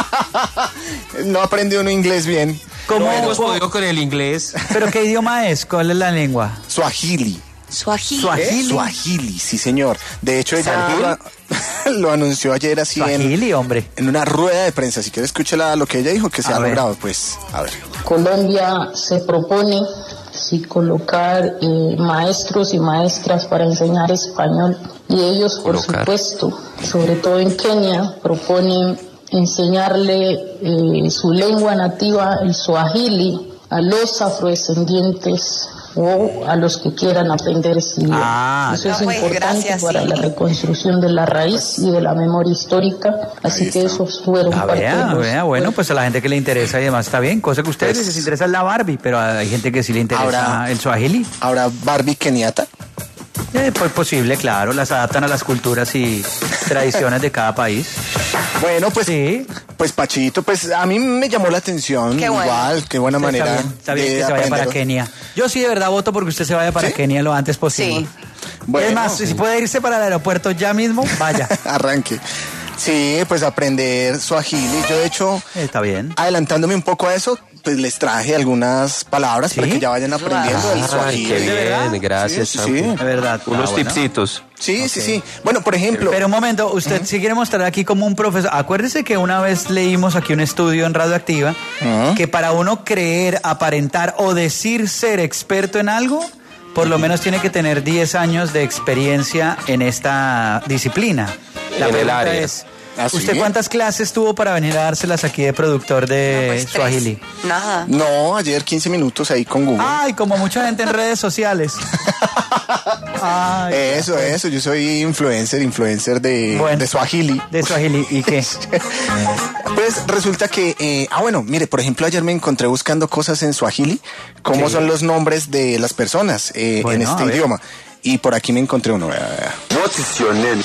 [SPEAKER 4] No aprendió uno inglés bien.
[SPEAKER 3] ¿Cómo?
[SPEAKER 6] No hemos podido con el inglés.
[SPEAKER 3] ¿Pero qué idioma es? ¿Cuál es la lengua?
[SPEAKER 4] Swahili.
[SPEAKER 5] Swahili.
[SPEAKER 4] Swahili. Swahili, sí señor. De hecho ella lo anunció ayer así
[SPEAKER 3] Swahili,
[SPEAKER 4] en,
[SPEAKER 3] hombre.
[SPEAKER 4] en una rueda de prensa. Si quieres escúchala lo que ella dijo que se
[SPEAKER 3] A
[SPEAKER 4] ha
[SPEAKER 3] ver.
[SPEAKER 4] logrado, pues a ver.
[SPEAKER 13] Colombia se propone sí, colocar eh, maestros y maestras para enseñar español y ellos, por
[SPEAKER 6] Colocar.
[SPEAKER 13] supuesto, sobre todo en Kenia, proponen enseñarle eh, su lengua nativa, el Swahili, a los afrodescendientes o a los que quieran aprender ese idioma.
[SPEAKER 3] Ah,
[SPEAKER 13] Eso es
[SPEAKER 5] no, pues,
[SPEAKER 13] importante
[SPEAKER 5] gracias,
[SPEAKER 13] para
[SPEAKER 5] sí.
[SPEAKER 13] la reconstrucción de la raíz y de la memoria histórica, así que esos fueron
[SPEAKER 3] Ah,
[SPEAKER 13] parte
[SPEAKER 3] vea,
[SPEAKER 13] de los-
[SPEAKER 3] vea, bueno, pues a la gente que le interesa y demás está bien. Cosa que a ustedes
[SPEAKER 4] Pues-
[SPEAKER 3] les interesa es la Barbie, pero hay gente que sí le interesa
[SPEAKER 4] Ahora-
[SPEAKER 3] el Swahili.
[SPEAKER 4] Ahora Barbie Kenyatta.
[SPEAKER 3] Eh, pues posible, claro, las adaptan a las culturas y tradiciones de cada país.
[SPEAKER 4] Bueno, pues,
[SPEAKER 3] Sí,
[SPEAKER 4] pues Pachito, pues a mí me llamó la atención.
[SPEAKER 5] Qué bueno.
[SPEAKER 4] Igual, qué buena
[SPEAKER 3] está
[SPEAKER 4] manera.
[SPEAKER 3] bien, está bien
[SPEAKER 4] de
[SPEAKER 3] que se vaya para
[SPEAKER 4] aprender.
[SPEAKER 3] Kenia. Yo sí de verdad voto porque usted se vaya para
[SPEAKER 4] ¿Sí?
[SPEAKER 3] Kenia lo antes posible.
[SPEAKER 5] Sí.
[SPEAKER 4] Bueno,
[SPEAKER 3] es más, si puede irse para el aeropuerto ya mismo, vaya.
[SPEAKER 4] arranque. Sí, pues aprender Swahili. Yo de hecho,
[SPEAKER 3] Está bien.
[SPEAKER 4] adelantándome un poco a eso, pues les traje algunas palabras
[SPEAKER 3] ¿Sí?
[SPEAKER 4] para que ya vayan aprendiendo el
[SPEAKER 6] Ay,
[SPEAKER 4] Swahili.
[SPEAKER 6] qué
[SPEAKER 3] verdad?
[SPEAKER 6] bien, gracias,
[SPEAKER 4] Sí, sí,
[SPEAKER 6] Champi.
[SPEAKER 4] sí.
[SPEAKER 3] De verdad.
[SPEAKER 6] Unos
[SPEAKER 3] Ah, bueno.
[SPEAKER 6] tipsitos.
[SPEAKER 4] Sí, sí, sí. Bueno, por ejemplo,
[SPEAKER 3] Pero un momento, usted sí quiere mostrar aquí como un profesor. Acuérdese que una vez leímos aquí un estudio en Radioactiva
[SPEAKER 4] Ujú.
[SPEAKER 3] que para uno creer, aparentar o decir ser experto en algo, por lo menos tiene que tener diez años de experiencia en esta disciplina. La
[SPEAKER 6] En el
[SPEAKER 3] pregunta
[SPEAKER 6] área.
[SPEAKER 3] es,
[SPEAKER 4] ¿Ah, sí?
[SPEAKER 3] ¿usted cuántas clases tuvo para venir a dárselas aquí de productor de
[SPEAKER 5] Pues, tres.
[SPEAKER 3] Swahili?
[SPEAKER 5] Nada.
[SPEAKER 4] no, ayer quince minutos ahí con Google.
[SPEAKER 3] Ay, como mucha gente en redes sociales. Ay,
[SPEAKER 4] Eso, eso, yo soy influencer, influencer de,
[SPEAKER 3] Bueno.
[SPEAKER 4] de Swahili.
[SPEAKER 3] de Swahili. ¿Y qué?
[SPEAKER 4] Pues resulta que, eh, ah bueno, mire, por ejemplo, ayer me encontré buscando cosas en Swahili, cómo
[SPEAKER 3] Sí.
[SPEAKER 4] son los nombres de las personas eh,
[SPEAKER 3] Bueno,
[SPEAKER 4] en
[SPEAKER 3] a
[SPEAKER 4] este
[SPEAKER 3] ver.
[SPEAKER 4] idioma. Y por aquí me encontré uno. Vea, vea.
[SPEAKER 14] What is your name?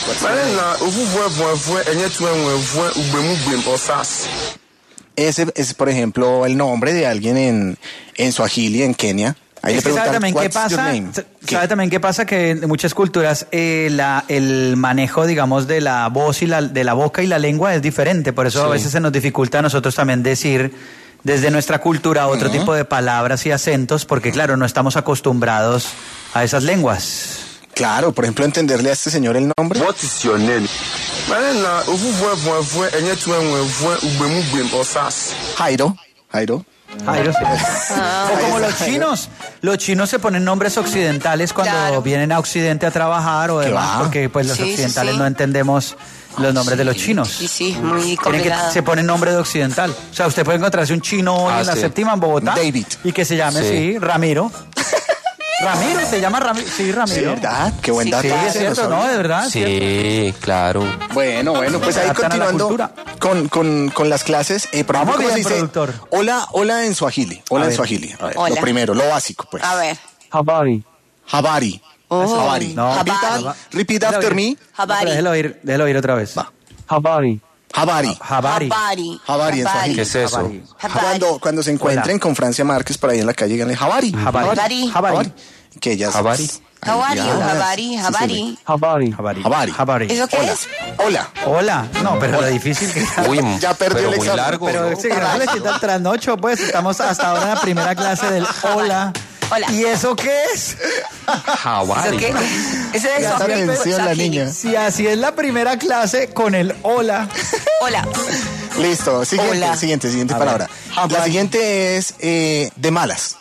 [SPEAKER 4] Ese es, por ejemplo, el nombre de alguien en, en Swahili, en Kenia. Ahí
[SPEAKER 3] Es
[SPEAKER 4] le
[SPEAKER 3] que sabe
[SPEAKER 4] preguntan,
[SPEAKER 3] también qué
[SPEAKER 4] "What's your
[SPEAKER 3] pasa,
[SPEAKER 4] name?"
[SPEAKER 3] sa-
[SPEAKER 4] ¿Qué?
[SPEAKER 3] sabe también qué pasa que en muchas culturas eh, la, el manejo, digamos, de la voz y la, de la boca y la lengua es diferente, por eso a
[SPEAKER 6] Sí.
[SPEAKER 3] veces se nos dificulta a nosotros también decir desde nuestra cultura otro
[SPEAKER 4] Ujú.
[SPEAKER 3] tipo de palabras y acentos, porque claro, no estamos acostumbrados a esas lenguas.
[SPEAKER 4] Claro, por ejemplo, entenderle a este señor el nombre.
[SPEAKER 14] What is your name?
[SPEAKER 4] Jairo. Jairo.
[SPEAKER 3] Jairo, sí. O como los chinos. Los chinos se ponen nombres occidentales cuando
[SPEAKER 5] Claro.
[SPEAKER 3] vienen a Occidente a trabajar o
[SPEAKER 4] ¿Qué
[SPEAKER 3] demás,
[SPEAKER 4] va?
[SPEAKER 3] porque pues los
[SPEAKER 5] Sí, sí,
[SPEAKER 3] occidentales
[SPEAKER 5] sí.
[SPEAKER 3] no entendemos los nombres de los chinos.
[SPEAKER 5] Sí, sí, muy
[SPEAKER 3] Tienen que,
[SPEAKER 5] complicada.
[SPEAKER 3] se pone nombre de occidental. O sea, usted puede encontrarse un chino hoy
[SPEAKER 6] Ah,
[SPEAKER 3] en la
[SPEAKER 6] sí.
[SPEAKER 3] séptima en Bogotá.
[SPEAKER 4] David.
[SPEAKER 3] Y que se llame, sí,
[SPEAKER 6] Sí.
[SPEAKER 3] Ramiro. Ramiro, se llama Ramiro. Sí, Ramiro.
[SPEAKER 4] Sí, ¿verdad? Qué buen
[SPEAKER 5] Sí,
[SPEAKER 4] dato.
[SPEAKER 3] Sí,
[SPEAKER 4] ese,
[SPEAKER 3] es cierto,
[SPEAKER 4] no
[SPEAKER 3] no,
[SPEAKER 4] sabía.
[SPEAKER 3] de verdad. es cierto.
[SPEAKER 6] Sí, claro.
[SPEAKER 4] Bueno, bueno, pues ahí
[SPEAKER 3] Adaptan a la
[SPEAKER 4] continuando
[SPEAKER 3] cultura.
[SPEAKER 4] con, con, con las clases. Eh, por
[SPEAKER 3] Vamos
[SPEAKER 4] ejemplo, ¿cómo
[SPEAKER 3] bien,
[SPEAKER 4] se dice?
[SPEAKER 3] productor.
[SPEAKER 4] Hola, hola en Swahili. Hola
[SPEAKER 3] A
[SPEAKER 4] en
[SPEAKER 3] ver.
[SPEAKER 4] Swahili. A ver,
[SPEAKER 5] Hola.
[SPEAKER 4] lo primero, lo básico, pues.
[SPEAKER 5] A ver.
[SPEAKER 7] Habari.
[SPEAKER 4] Habari.
[SPEAKER 5] Oh.
[SPEAKER 4] Habari.
[SPEAKER 3] No.
[SPEAKER 4] Repeat,
[SPEAKER 5] Habari.
[SPEAKER 4] repeat
[SPEAKER 3] Déjelo
[SPEAKER 4] after
[SPEAKER 3] oír.
[SPEAKER 4] me.
[SPEAKER 3] No, pero
[SPEAKER 5] Habari.
[SPEAKER 3] déjelo oír, déjelo oír otra vez.
[SPEAKER 4] Va.
[SPEAKER 7] Habari.
[SPEAKER 4] Habari.
[SPEAKER 3] Habari.
[SPEAKER 5] Habari.
[SPEAKER 4] Habari en Swahili.
[SPEAKER 6] ¿Qué es eso?
[SPEAKER 3] Habari.
[SPEAKER 5] Habari.
[SPEAKER 4] Cuando, cuando se encuentren con Francia Márquez por ahí en la calle, díganle Habari.
[SPEAKER 3] Habari.
[SPEAKER 5] Habari.
[SPEAKER 4] Que ella es-
[SPEAKER 6] Habari.
[SPEAKER 5] Habari
[SPEAKER 4] Ay,
[SPEAKER 5] o
[SPEAKER 4] ya.
[SPEAKER 5] Habari,
[SPEAKER 4] Sí,
[SPEAKER 5] Habari.
[SPEAKER 7] Habari.
[SPEAKER 3] Habari.
[SPEAKER 4] Habari.
[SPEAKER 3] Habari.
[SPEAKER 5] ¿Eso qué
[SPEAKER 4] Hola.
[SPEAKER 5] es?
[SPEAKER 4] Hola.
[SPEAKER 3] Hola. No, pero lo difícil que
[SPEAKER 6] Uy,
[SPEAKER 4] Ya perdió
[SPEAKER 6] pero
[SPEAKER 4] el
[SPEAKER 6] muy
[SPEAKER 4] examen.
[SPEAKER 6] largo.
[SPEAKER 3] Pero
[SPEAKER 6] ¿no?
[SPEAKER 3] sí, que no se le quita el trasnocho, pues estamos hasta ahora en la primera clase del hola.
[SPEAKER 5] Hola.
[SPEAKER 3] ¿Y eso qué es?
[SPEAKER 6] Hawaii.
[SPEAKER 5] ¿Eso qué? Eso es
[SPEAKER 4] Presta
[SPEAKER 5] Swahili.
[SPEAKER 4] atención la
[SPEAKER 5] Swahili.
[SPEAKER 4] niña.
[SPEAKER 3] Si así es la primera clase con el hola.
[SPEAKER 5] Hola.
[SPEAKER 4] Listo. Siguiente,
[SPEAKER 5] Hola.
[SPEAKER 4] siguiente, siguiente
[SPEAKER 3] A
[SPEAKER 4] palabra.
[SPEAKER 3] ver.
[SPEAKER 4] La siguiente es eh, de malas.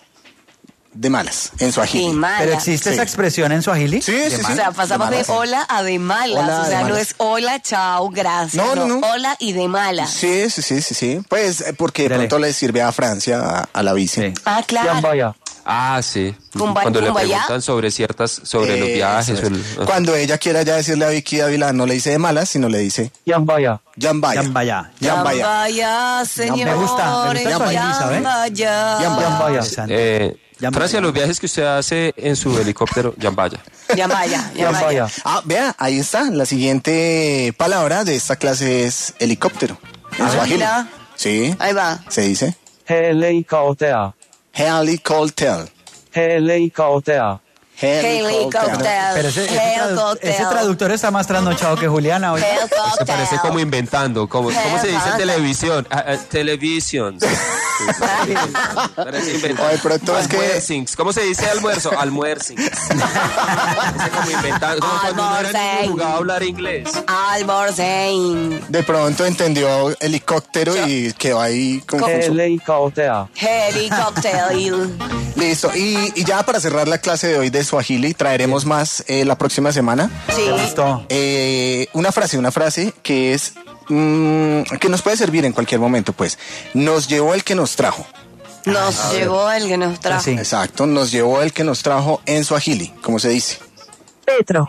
[SPEAKER 4] De malas, en Swahili.
[SPEAKER 5] De mala.
[SPEAKER 3] ¿Pero existe
[SPEAKER 4] Sí.
[SPEAKER 3] esa expresión en Swahili?
[SPEAKER 4] Sí,
[SPEAKER 3] De
[SPEAKER 4] sí, sí.
[SPEAKER 5] O sea, pasamos
[SPEAKER 4] De
[SPEAKER 5] de,
[SPEAKER 4] malas, sí.
[SPEAKER 5] hola a de malas.
[SPEAKER 4] Hola,
[SPEAKER 5] o
[SPEAKER 4] de
[SPEAKER 5] sea, no
[SPEAKER 4] malas.
[SPEAKER 5] es hola, chao, gracias.
[SPEAKER 4] No, no, no.
[SPEAKER 5] Hola y de malas.
[SPEAKER 4] Sí, sí, sí, sí, sí. Pues eh, porque de
[SPEAKER 3] Dale.
[SPEAKER 4] pronto le sirve a Francia, a, a la bici.
[SPEAKER 3] Sí.
[SPEAKER 5] Ah, claro.
[SPEAKER 7] Yambaya.
[SPEAKER 6] Ah, sí.
[SPEAKER 5] Cumba-
[SPEAKER 6] Cuando le
[SPEAKER 5] Cumbaya.
[SPEAKER 6] preguntan sobre ciertas, sobre los
[SPEAKER 4] Eso
[SPEAKER 6] viajes.
[SPEAKER 4] es.
[SPEAKER 6] o el-
[SPEAKER 4] Cuando ella quiera ya decirle a Vicky Dávila, no le dice de malas, sino le dice
[SPEAKER 7] Yambaya.
[SPEAKER 4] Yambaya.
[SPEAKER 3] Yambaya.
[SPEAKER 4] Yambaya.
[SPEAKER 5] Yambaya, señores.
[SPEAKER 3] Me gusta, me gusta el Swahili, ¿sabe?
[SPEAKER 5] Yambaya.
[SPEAKER 4] Yambaya.
[SPEAKER 3] Interesante.
[SPEAKER 6] Eh,
[SPEAKER 3] Yambaya.
[SPEAKER 6] Francia, los viajes que usted hace en su helicóptero, Yambaya.
[SPEAKER 5] Yambaya. Yambaya.
[SPEAKER 7] Yambaya.
[SPEAKER 4] Ah, vea, ahí está. La siguiente palabra de esta clase es helicóptero. En
[SPEAKER 5] Ah,
[SPEAKER 4] Swahili.
[SPEAKER 5] mira.
[SPEAKER 4] Sí.
[SPEAKER 5] Ahí va.
[SPEAKER 4] Se dice
[SPEAKER 7] Helicóptero.
[SPEAKER 4] helicóptero.
[SPEAKER 7] Helicóptero.
[SPEAKER 5] Helicóptero.
[SPEAKER 3] Pero ese, ese, tradu-
[SPEAKER 5] Helicóptero.
[SPEAKER 3] ese traductor está más trasnochado que Juliana hoy.
[SPEAKER 6] Se parece como inventando. Como, ¿Cómo se dice
[SPEAKER 5] Helicóptero.
[SPEAKER 6] televisión? Ah, ah, television. Parece inventando.
[SPEAKER 4] O de pronto es que-
[SPEAKER 6] Almuerzings. ¿Cómo se dice almuerzo? Almuerzings. Parece como inventando. Como cuando uno era niño y jugaba a hablar inglés.
[SPEAKER 5] Almorcén.
[SPEAKER 4] De pronto entendió helicóptero y quedó ahí confuso.
[SPEAKER 7] Helicóptero.
[SPEAKER 5] Helicóptero.
[SPEAKER 4] Listo. Y, y ya para cerrar la clase de hoy de Swahili, traeremos más eh, la próxima semana.
[SPEAKER 5] Sí.
[SPEAKER 3] Listo.
[SPEAKER 4] Eh, una frase, una frase que es mm, que nos puede servir en cualquier momento, pues. Nos llevó el que nos trajo.
[SPEAKER 5] Nos llevó el que nos trajo.
[SPEAKER 3] Sí.
[SPEAKER 4] Exacto, nos llevó el que nos trajo en Swahili, como se dice.
[SPEAKER 2] Petro.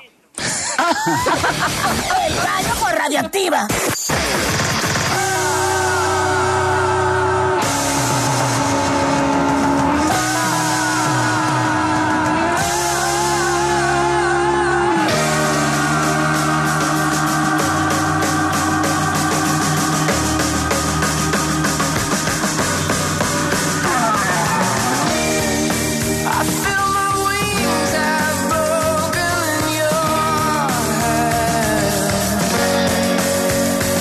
[SPEAKER 2] El rayo con radioactiva.
[SPEAKER 1] I feel my wings have broken in your hand.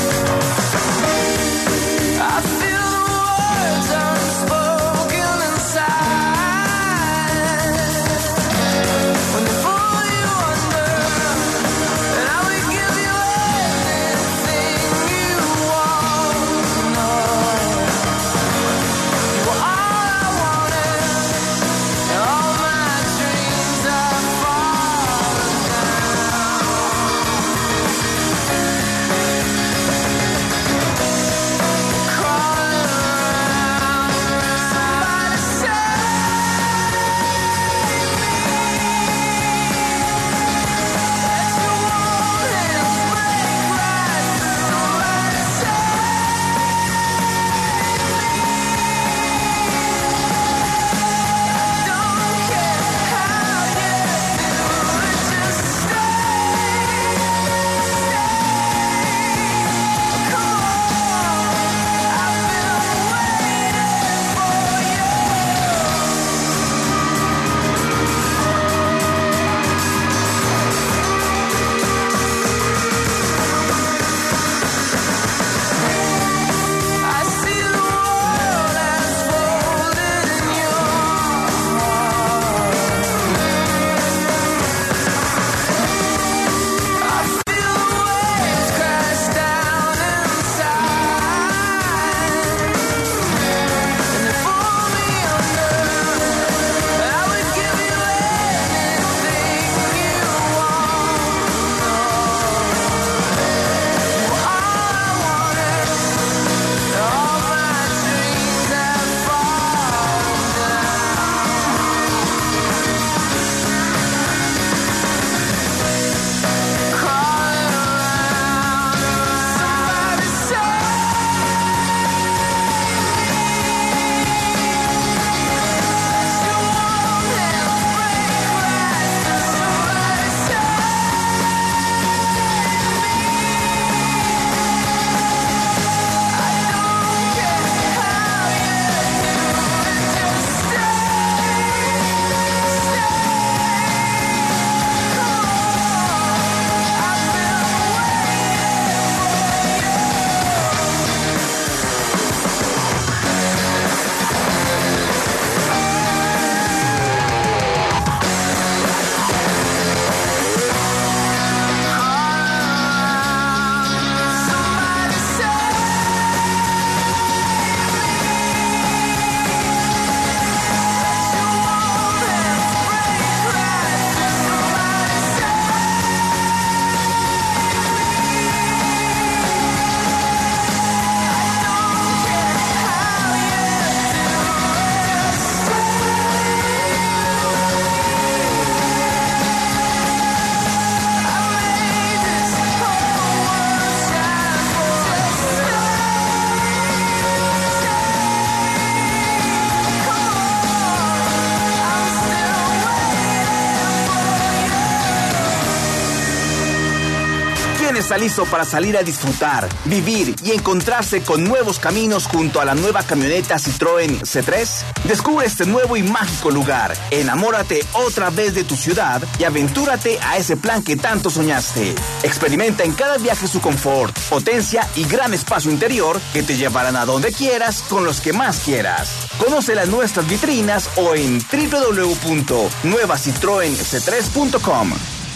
[SPEAKER 9] ¿Quién está listo para salir a disfrutar, vivir y encontrarse con nuevos caminos junto a la nueva camioneta Citroën C tres? Descubre este nuevo y mágico lugar. Enamórate otra vez de tu ciudad y aventúrate a ese plan que tanto soñaste. Experimenta en cada viaje su confort, potencia y gran espacio interior que te llevarán a donde quieras con los que más quieras. Conócela en nuestras vitrinas o en doble u doble u doble u punto nueva citroen c tres punto com.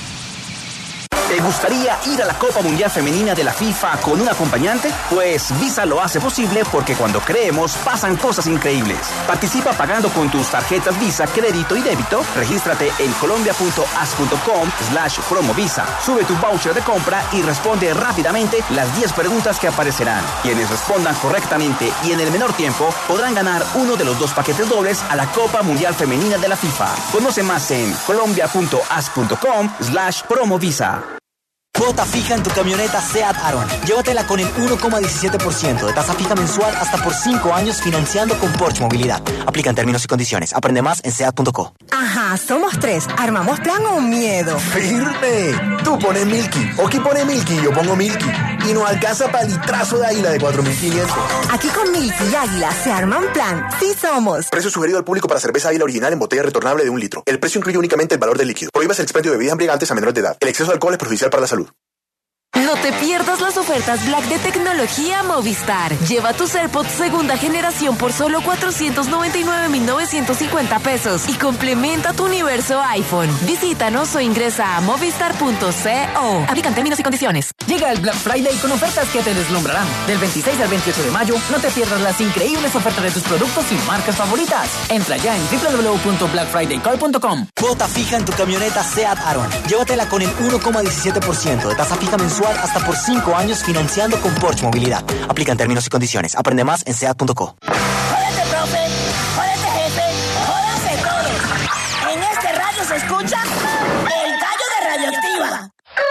[SPEAKER 9] ¿Te gustaría ir a la Copa Mundial Femenina de la FIFA con un acompañante? Pues Visa lo hace posible porque cuando creemos pasan cosas increíbles. Participa pagando con tus tarjetas Visa, crédito y débito. Regístrate en colombia.as.com slash promovisa. Sube tu voucher de compra y responde rápidamente las diez preguntas que aparecerán. Quienes respondan correctamente y en el menor tiempo podrán ganar uno de los dos paquetes dobles a la Copa Mundial Femenina de la FIFA. Conoce más en colombia.as.com slash promovisa.
[SPEAKER 14] Cuota fija en tu camioneta SEAT Arona. Llévatela con el uno coma diecisiete por ciento de tasa fija mensual hasta por cinco años financiando con Porsche Movilidad. Aplican términos y condiciones. Aprende más en seat punto co.
[SPEAKER 15] Ajá, somos tres. ¿Armamos plan o miedo?
[SPEAKER 16] ¡Firme! Tú pones Milky, Oki pone Milky, yo pongo Milky. Y nos alcanza para el litrazo de águila de cuatro mil quinientos.
[SPEAKER 15] Aquí con Milky y Águila se arman plan. Sí somos.
[SPEAKER 16] Precio sugerido al público para cerveza águila original en botella retornable de un litro. El precio incluye únicamente el valor del líquido. Prohíbas el expendio de bebidas embriagantes a menores de edad. El exceso de alcohol es perjudicial para la salud.
[SPEAKER 17] No te pierdas las ofertas Black de tecnología Movistar. Lleva tus AirPods segunda generación por solo cuatrocientos noventa y nueve mil novecientos cincuenta pesos y complementa tu universo iPhone. Visítanos o ingresa a movistar punto co. Aplican términos y condiciones.
[SPEAKER 18] Llega el Black Friday con ofertas que te deslumbrarán. Del veintiséis al veintiocho de mayo, no te pierdas las increíbles ofertas de tus productos y marcas favoritas. Entra ya en doble u doble u doble u punto black friday car punto com.
[SPEAKER 14] Cuota fija en tu camioneta SEAT Arona. Llévatela con el uno coma diecisiete por ciento de tasa fija mensual hasta por cinco años financiando con Porsche Movilidad. Aplican términos y condiciones. Aprende más en seat punto co.
[SPEAKER 2] Jódete, profe. Jódete, jefe. Jódanse todos. En este radio se escucha el gallo de Radioactiva.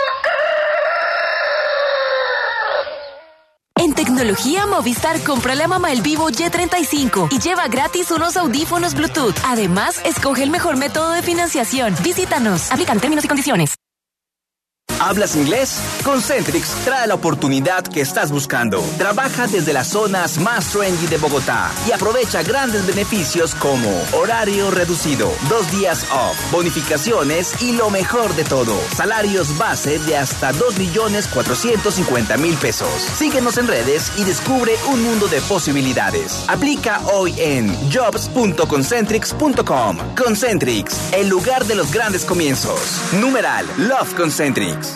[SPEAKER 17] En tecnología Movistar, cómprale a mamá el Vivo Y treinta y cinco y lleva gratis unos audífonos Bluetooth. Además, escoge el mejor método de financiación. Visítanos. Aplican términos y condiciones.
[SPEAKER 9] ¿Hablas inglés? Concentrix trae la oportunidad que estás buscando. Trabaja desde las zonas más trendy de Bogotá y aprovecha grandes beneficios como horario reducido, dos días off, bonificaciones y lo mejor de todo, salarios base de hasta dos millones cuatrocientos cincuenta mil pesos. Síguenos en redes y descubre un mundo de posibilidades. Aplica hoy en jobs punto concentrix punto com. Concentrix, el lugar de los grandes comienzos. Numeral Love Concentrix.